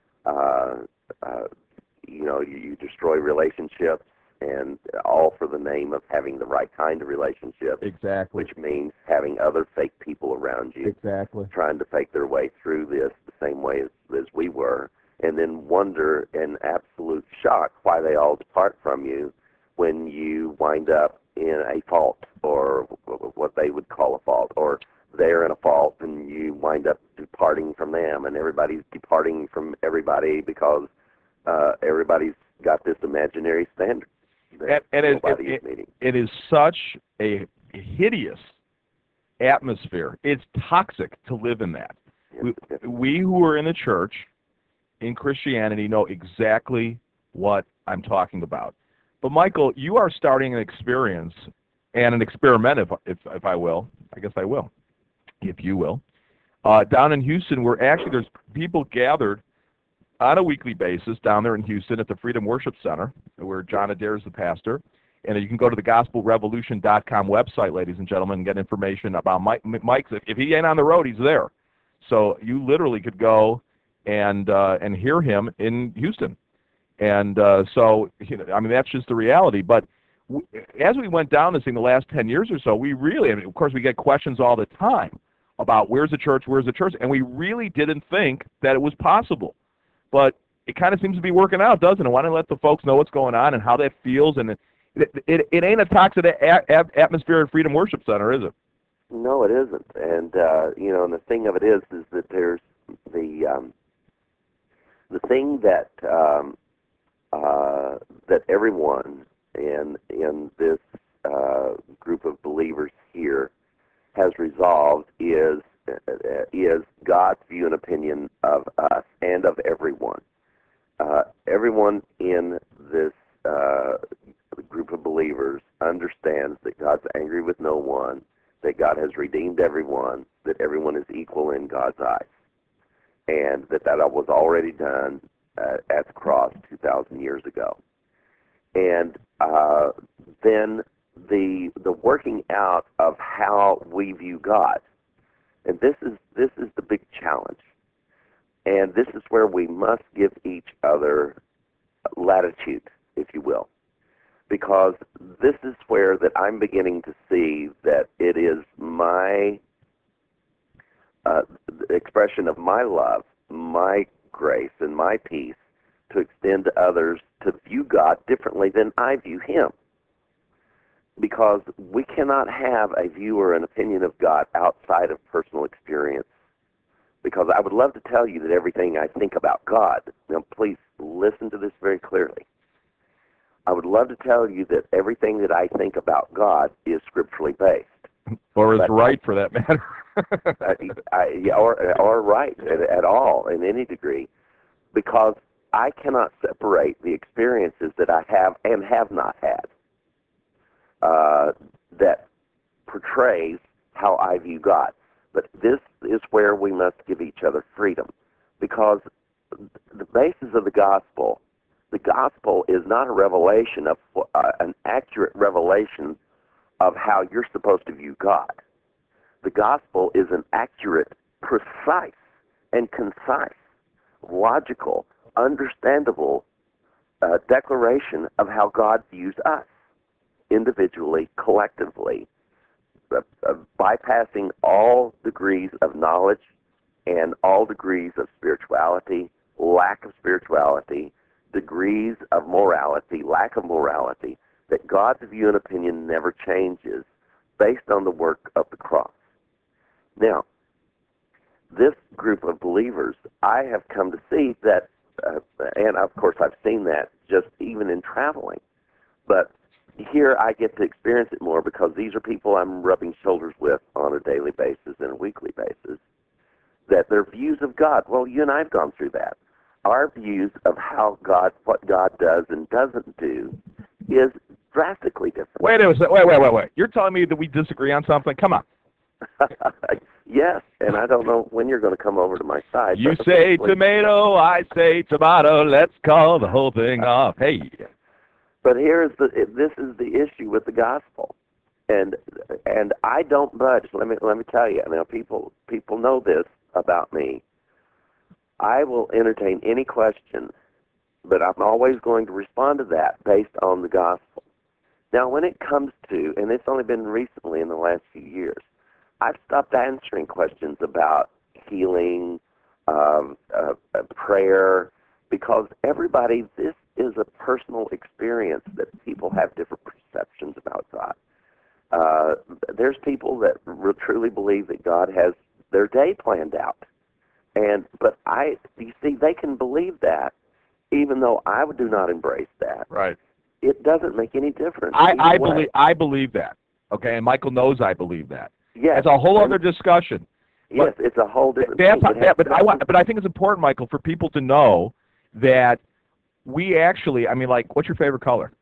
uh, uh, you know, you, you destroy relationships. And all for the name of having the right kind of relationship. Exactly. Which means having other fake people around you. Exactly. Trying to fake their way through this the same way as, as we were. And then wonder in absolute shock why they all depart from you when you wind up in a fault, or what they would call a fault, or they're in a fault and you wind up departing from them, and everybody's departing from everybody because uh, everybody's got this imaginary standard. And, and it, it, it, it is such a hideous atmosphere. It's toxic to live in that. We, we who are in the church, in Christianity, know exactly what I'm talking about. But Michael, you are starting an experience, and an experiment, if, if, if I will, I guess I will, if you will, uh, down in Houston, where actually there's people gathered on a weekly basis down there in Houston at the Freedom Worship Center, where John Adair is the pastor. And you can go to the gospel revolution dot com website, ladies and gentlemen, and get information about Mike. Mike, if he ain't on the road, he's there. So you literally could go and uh, and hear him in Houston. And uh, so, you know, I mean, that's just the reality. But w- as we went down this thing the last ten years or so, we really, I mean, of course, we get questions all the time about where's the church, where's the church, and we really didn't think that it was possible. But it kind of seems to be working out, doesn't it? Why don't you let the folks know what's going on and how that feels? And it, it, it, it ain't a toxic a- a- atmosphere at Freedom Worship Center, is it? No, it isn't. And, uh, you know, and the thing of it is, is that there's the um, the thing that um, uh, that everyone in, in this uh, group of believers here has resolved is is God's view and opinion of us and of everyone. Uh, everyone in this uh, group of believers understands that God's angry with no one, that God has redeemed everyone, that everyone is equal in God's eyes, and that that was already done uh, at the cross two thousand years ago. And uh, then the the working out of how we view God, and this is this is the big challenge, and this is where we must give each other latitude, if you will, because this is where that I'm beginning to see that it is my uh, expression of my love, my grace, and my peace to extend to others to view God differently than I view Him. Because we cannot have a view or an opinion of God outside of personal experience. Because I would love to tell you that everything I think about God, now please listen to this very clearly. I would love to tell you that everything that I think about God is scripturally based. Or is but right, for that matter. I, I, or, or right at, at all, in any degree, because I cannot separate the experiences that I have and have not had uh, that portrays how I view God. But this is where we must give each other freedom, because the basis of the gospel, the gospel is not a revelation of uh, an accurate revelation of how you're supposed to view God. The gospel is an accurate, precise, and concise, logical, understandable uh, declaration of how God views us, individually, collectively, uh, uh, bypassing all degrees of knowledge and all degrees of spirituality, lack of spirituality, degrees of morality, lack of morality, that God's view and opinion never changes based on the work of the cross. Now, this group of believers, I have come to see that, uh, and of course I've seen that just even in traveling, but here I get to experience it more because these are people I'm rubbing shoulders with on a daily basis and a weekly basis, that their views of God, well, you and I have gone through that. Our views of how God, what God does and doesn't do is drastically different. Wait a second. Wait, wait, wait, wait. You're telling me that we disagree on something? Come on. Yes, and I don't know when you're going to come over to my side. You say tomato, I say tomato. Let's call the whole thing off. Hey. But here's the this is the issue with the gospel, and and I don't budge. Let me let me tell you. Now people people know this about me. I will entertain any question, but I'm always going to respond to that based on the gospel. Now, when it comes to, and it's only been recently in the last few years, I've stopped answering questions about healing, um, uh, uh, prayer, because everybody, this is a personal experience that people have different perceptions about God. Uh, there's people that re- truly believe that God has their day planned out. And but I, you see, they can believe that, even though I do not embrace that. Right. It doesn't make any difference. I, I way. believe I believe that. Okay, and Michael knows I believe that. Yes. It's a whole other discussion. Yes, it's a whole different That's thing. yeah, but I want, but I think it's important, Michael, for people to know that we actually, I mean, like, what's your favorite color?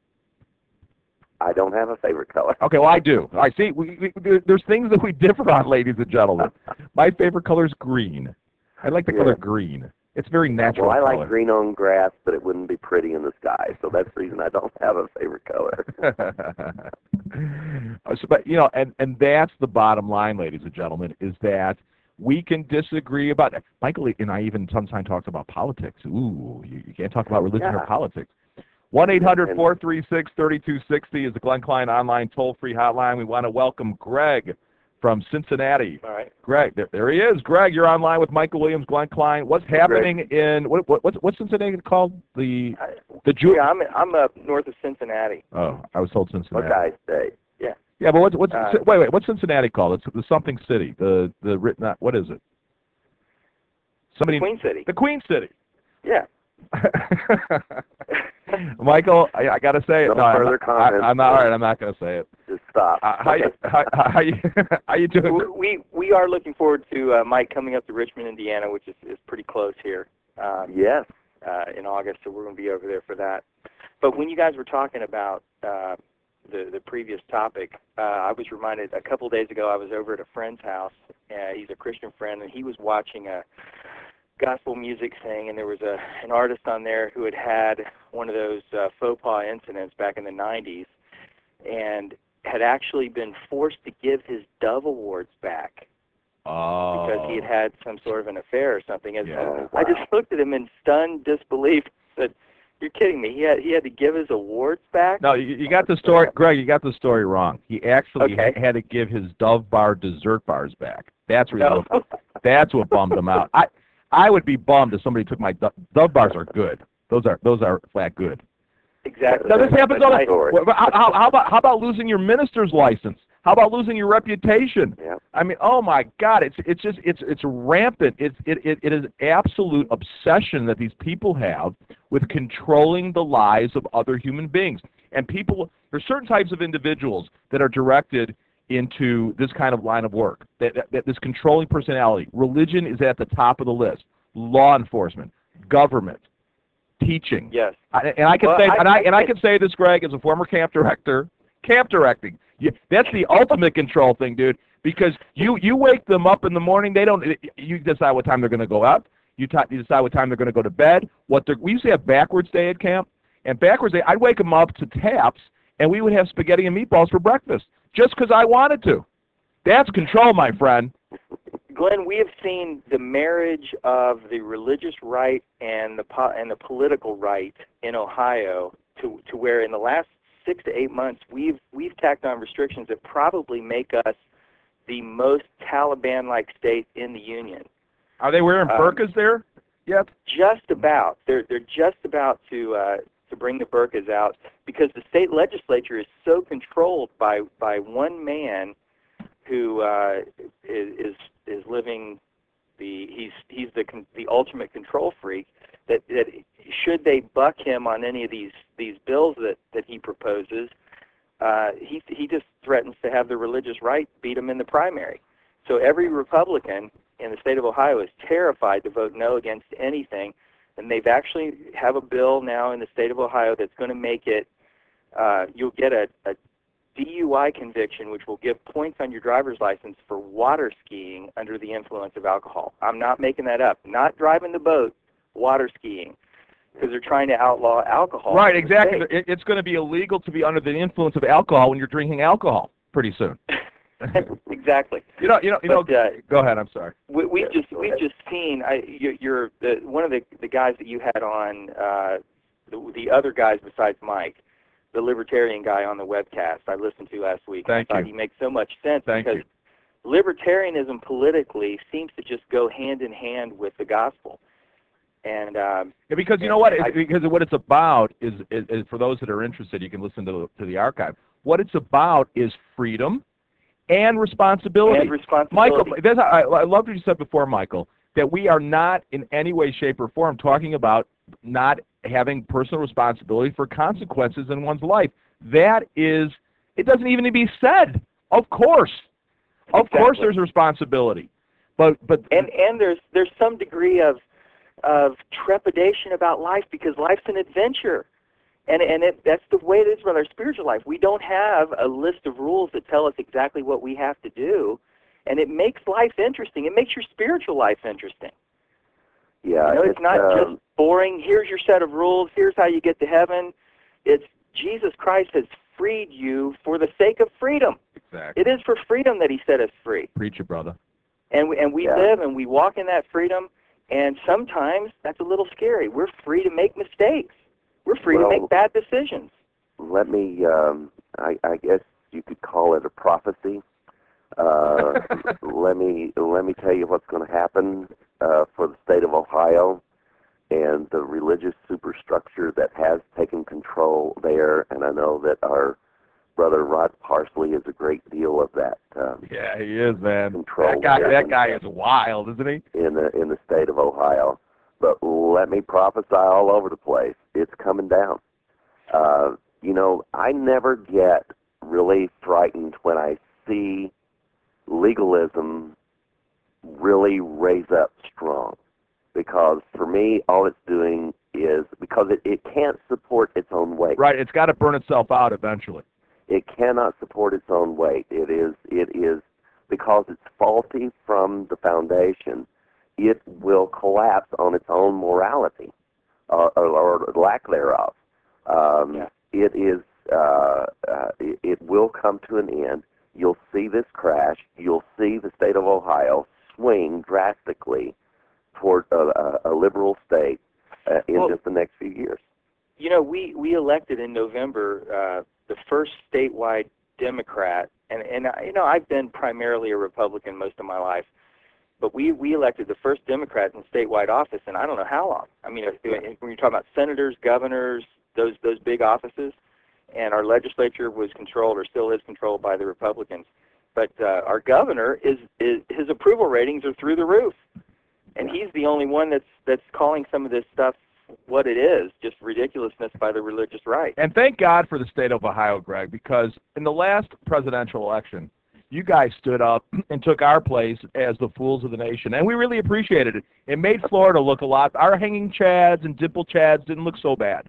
I don't have a favorite color. Okay, well, I do. I see. We, we, there's things that we differ on, ladies and gentlemen. My favorite color is green. I like the Yeah. color green. It's very natural Well, I color. like green on grass, but it wouldn't be pretty in the sky, so that's the reason I don't have a favorite color. So, but, you know, and, and that's the bottom line, ladies and gentlemen, is that we can disagree about it. Michael and I even sometimes talk about politics. Ooh, you, you can't talk about religion Yeah. or politics. one eight hundred, four three six, three two six zero is the Glenn Klein online toll-free hotline. We want to welcome Greg from Cincinnati. All right. Greg, there, there he is. Greg, you're online with Michael Williams, Glenn Klein. What's happening in what, what what's what's Cincinnati called? The the Jew. Yeah, I'm I'm up north of Cincinnati. Oh, I was told Cincinnati. Okay, state. Yeah. Yeah, but what's what's Uh, wait wait what's Cincinnati called? It's the something city. The the written what is it? Somebody Queen City. The Queen City. Yeah. Michael, I, I got to say it. No No, further I'm, comments. I, I'm not. All right, I'm not going to say it. Just stop. Uh, how, you, how, how you how you doing? We we are looking forward to uh, Mike coming up to Richmond, Indiana, which is, is pretty close here. Um, Yes. uh, in August, so we're going to be over there for that. But when you guys were talking about uh, the, the previous topic, uh, I was reminded a couple days ago I was over at a friend's house. Uh, he's a Christian friend, and he was watching a gospel music thing, and there was a an artist on there who had had one of those uh, faux pas incidents back in the nineties, and had actually been forced to give his Dove Awards back. Oh. Because he had had some sort of an affair or something. And Yeah. I just looked at him in stunned disbelief. Said, "You're kidding me? He had he had to give his awards back?" No, you, you got the story, Greg. You got the story wrong. He actually Okay. ha- had to give his Dove Bar dessert bars back. That's what. No. That's what bummed him out. I I would be bummed if somebody took my Dove, Dove bars. Are good. Those are those are flat good. Exactly. Now this happens all the Story. time. How, how, how about how about losing your minister's license? How about losing your reputation? Yeah. I mean, oh my God, it's it's just it's it's rampant. It's it, it it is absolute obsession that these people have with controlling the lives of other human beings. And people, there's certain types of individuals that are directed into this kind of line of work. That, that, that this controlling personality. Religion is at the top of the list. Law enforcement, government, teaching. Yes. I, and I can Well, say I- and I I and I think- can say this, Greg, as a former camp director. Camp directing. You, that's the ultimate control thing, dude. Because you you wake them up in the morning. They don't. You decide what time they're going to go up. You, t- you decide what time they're going to go to bed. What they're, we used to have backwards day at camp, and backwards day, I'd wake them up to taps, and we would have spaghetti and meatballs for breakfast just because I wanted to. That's control, my friend. Glenn, we have seen the marriage of the religious right and the po- and the political right in Ohio to to where in the last six to eight months we've we've tacked on restrictions that probably make us the most Taliban-like state in the union. Are they wearing Um, burqas there yet? Just about. They're they're just about to uh, to bring the burqas out because the state legislature is so controlled by by one man who uh, is, is is living the he's he's the con- the ultimate control freak. That that should they buck him on any of these these bills that that he proposes, uh, he he just threatens to have the religious right beat him in the primary. So every Republican in the state of Ohio is terrified to vote no against anything, and they've actually have a bill now in the state of Ohio that's going to make it. Uh, you'll get a, a D U I conviction, which will give points on your driver's license for water skiing under the influence of alcohol. I'm not making that up. Not driving the boat, water skiing, because they're trying to outlaw alcohol. Right, in the exactly. state. It, it's going to be illegal to be under the influence of alcohol when you're drinking alcohol pretty soon. Exactly. You know, you know, you know. But, uh, Go ahead. I'm sorry. We, we've Yeah, just go we've ahead. just seen. I, you, you're the, one of the the guys that you had on. Uh, the, the other guys besides Mike, the libertarian guy on the webcast I listened to last week. Thank I thought you. he makes so much sense Thank because you. libertarianism politically seems to just go hand in hand with the gospel. And um, Yeah, because you know what? I- It's, because what it's about is, is, is for those that are interested, you can listen to the, to the archive. What it's about is freedom and responsibility. and responsibility. Michael, that's, I, I loved what you said before, Michael, that we are not in any way, shape, or form talking about not having personal responsibility for consequences in one's life. That is, it doesn't even need to be said. Of course. Of Exactly. course there's responsibility. But, but and and there's there's some degree of of trepidation about life because life's an adventure, and and it, that's the way it is with our spiritual life. We don't have a list of rules that tell us exactly what we have to do, and it makes life interesting. It makes your spiritual life interesting. Yeah, You know, it's, it's, not um, just boring. Here's your set of rules. Here's how you get to heaven. It's Jesus Christ has freed you for the sake of freedom. exactly. It is for freedom that He set us free. Preach it, brother. And we, and we Yeah. live and we walk in that freedom, and sometimes that's a little scary. We're free to make mistakes. We're free Well, to make bad decisions. let me, um, I, I guess you could call it a prophecy. Uh, let me let me tell you what's going to happen uh, for the state of Ohio and the religious superstructure that has taken control there. And I know that our brother Rod Parsley is a great deal of that uh, Yeah, he is, man. Control That guy, that different. guy is wild, isn't he? in the in the state of Ohio. But let me prophesy all over the place. It's coming down. Uh, you know, I never get really frightened when I see legalism really raise up strong. Because for me, all it's doing is, because it, it can't support its own weight. Right, it's got to burn itself out eventually. It cannot support its own weight. It is, it is, because it's faulty from the foundation, it will collapse on its own morality, uh, or, or lack thereof. Um, Yeah. It is, uh, uh, it, it will come to an end. You'll see this crash. You'll see the state of Ohio swing drastically toward a, a, a liberal state uh, in Well, just the next few years. You know, we, we elected in November uh, the first statewide Democrat, and, and I- you know, I've been primarily a Republican most of my life, but we, we elected the first Democrat in statewide office in I don't know how long. I mean, if, when you're talking about senators, governors, those those big offices, and our legislature was controlled or still is controlled by the Republicans. But uh, our governor, is, is his approval ratings are through the roof, and he's the only one that's that's calling some of this stuff what it is, just ridiculousness by the religious right. And thank God for the state of Ohio, Greg, because in the last presidential election, you guys stood up and took our place as the fools of the nation, and we really appreciated it. It made Florida look a lot. Our hanging chads and dimple chads didn't look so bad.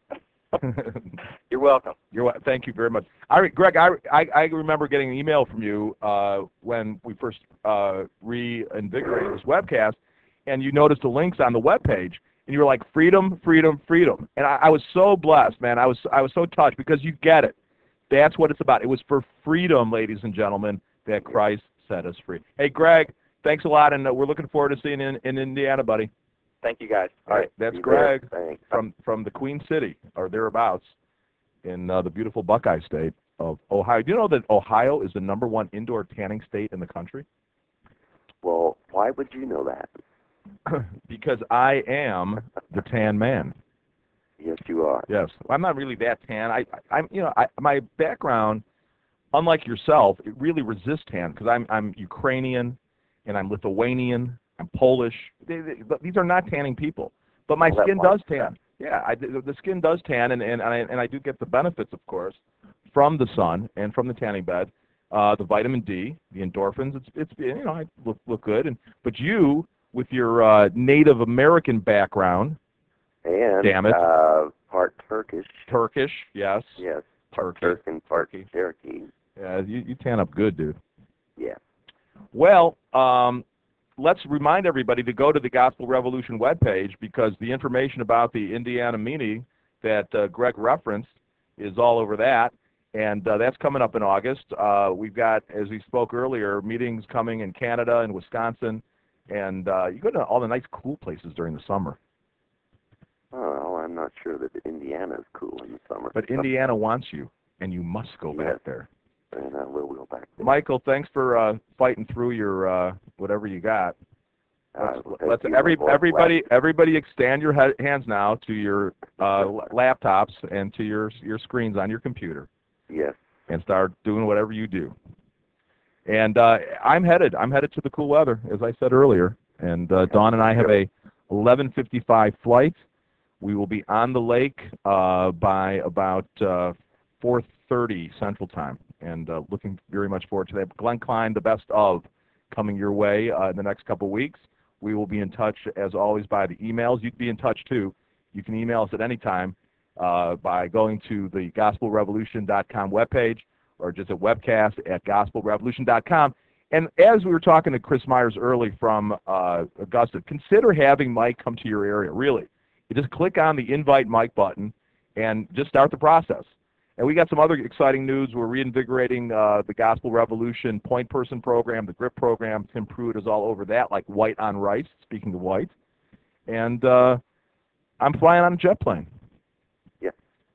You're welcome. You're wel- thank you very much. I, Greg, I, I, I remember getting an email from you uh, when we first uh, reinvigorated this webcast, and you noticed the links on the webpage, and you were like, freedom, freedom, freedom. And I, I was so blessed, man. I was I was so touched because you get it. That's what it's about. It was for freedom, ladies and gentlemen, that Christ set us free. Hey, Greg, thanks a lot, and uh, we're looking forward to seeing you in, in Indiana, buddy. Thank you, guys. All right, that's You Greg bet. Thanks. from from the Queen City or thereabouts in uh, the beautiful Buckeye State of Ohio. Do you know that Ohio is the number one indoor tanning state in the country? Well, why would you know that? Because I am the tan man. Yes, you are. Yes, I'm not really that tan. I, I I'm you know I, my background, unlike yourself, it really resists tan because I'm I'm Ukrainian, and I'm Lithuanian. I'm Polish. They, they, these are not tanning people, but my Well, that skin does marks tan. Yeah, I, the, the skin does tan, and and I, and I do get the benefits, of course, from the sun and from the tanning bed, uh, the vitamin D, the endorphins. It's it's you know I look look good, and but you with your uh, Native American background, And damn it, Uh, part Turkish. Turkish, yes, Yes. Turkey, Turk and part Turkey. Cherokee. Yeah, you you tan up good, dude. Yeah. Well, um, let's remind everybody to go to the Gospel Revolution webpage because the information about the Indiana meeting that uh, Greg referenced is all over that, and uh, that's coming up in August. Uh, we've got, as we spoke earlier, meetings coming in Canada and Wisconsin, and uh, you go to all the nice cool places during the summer. Oh, I'm not sure that Indiana is cool in the summer. But Indiana wants you, and you must go Yes. back there. And I will go back there. Michael, thanks for uh, fighting through your uh, whatever you got. Uh, Let's, thank let's you, every, my boy. everybody everybody extend your he- hands now to your uh, l- laptops and to your your screens on your computer Yes. and start doing whatever you do. And uh, I'm headed I'm headed to the cool weather, as I said earlier. And uh, Dawn and I have a eleven fifty-five flight. We will be on the lake uh, by about uh, four thirty Central Time, and uh, looking very much forward to that. Glenn Klein, the best of, coming your way uh, in the next couple of weeks. We will be in touch, as always, by the emails. You can be in touch, too. You can email us at any time uh, by going to the gospel revolution dot com webpage or just at webcast at gospel revolution dot com. And as we were talking to Chris Myers early from uh, Augusta, consider having Mike come to your area, really. You just click on the Invite Mike button and just start the process. And we got some other exciting news. We're reinvigorating uh, the Gospel Revolution Point Person program, the GRIP program. Tim Pruitt is all over that, like white on rice, speaking of white. And uh, I'm flying on a jet plane. Yes.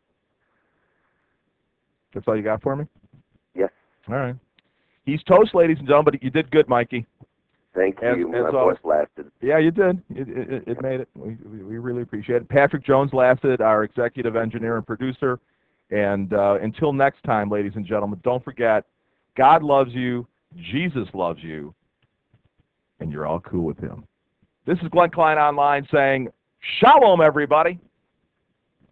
That's all you got for me? Yes. All right. He's toast, ladies and gentlemen, but you did good, Mikey. Thank As- you. as My always. voice lasted. Yeah, you did. It, it, it made it. We, we we really appreciate it. Patrick Jones lasted, our executive engineer and producer. And uh, until next time, ladies and gentlemen, don't forget, God loves you, Jesus loves you, and you're all cool with him. This is Glenn Klein Online saying, Shalom, everybody.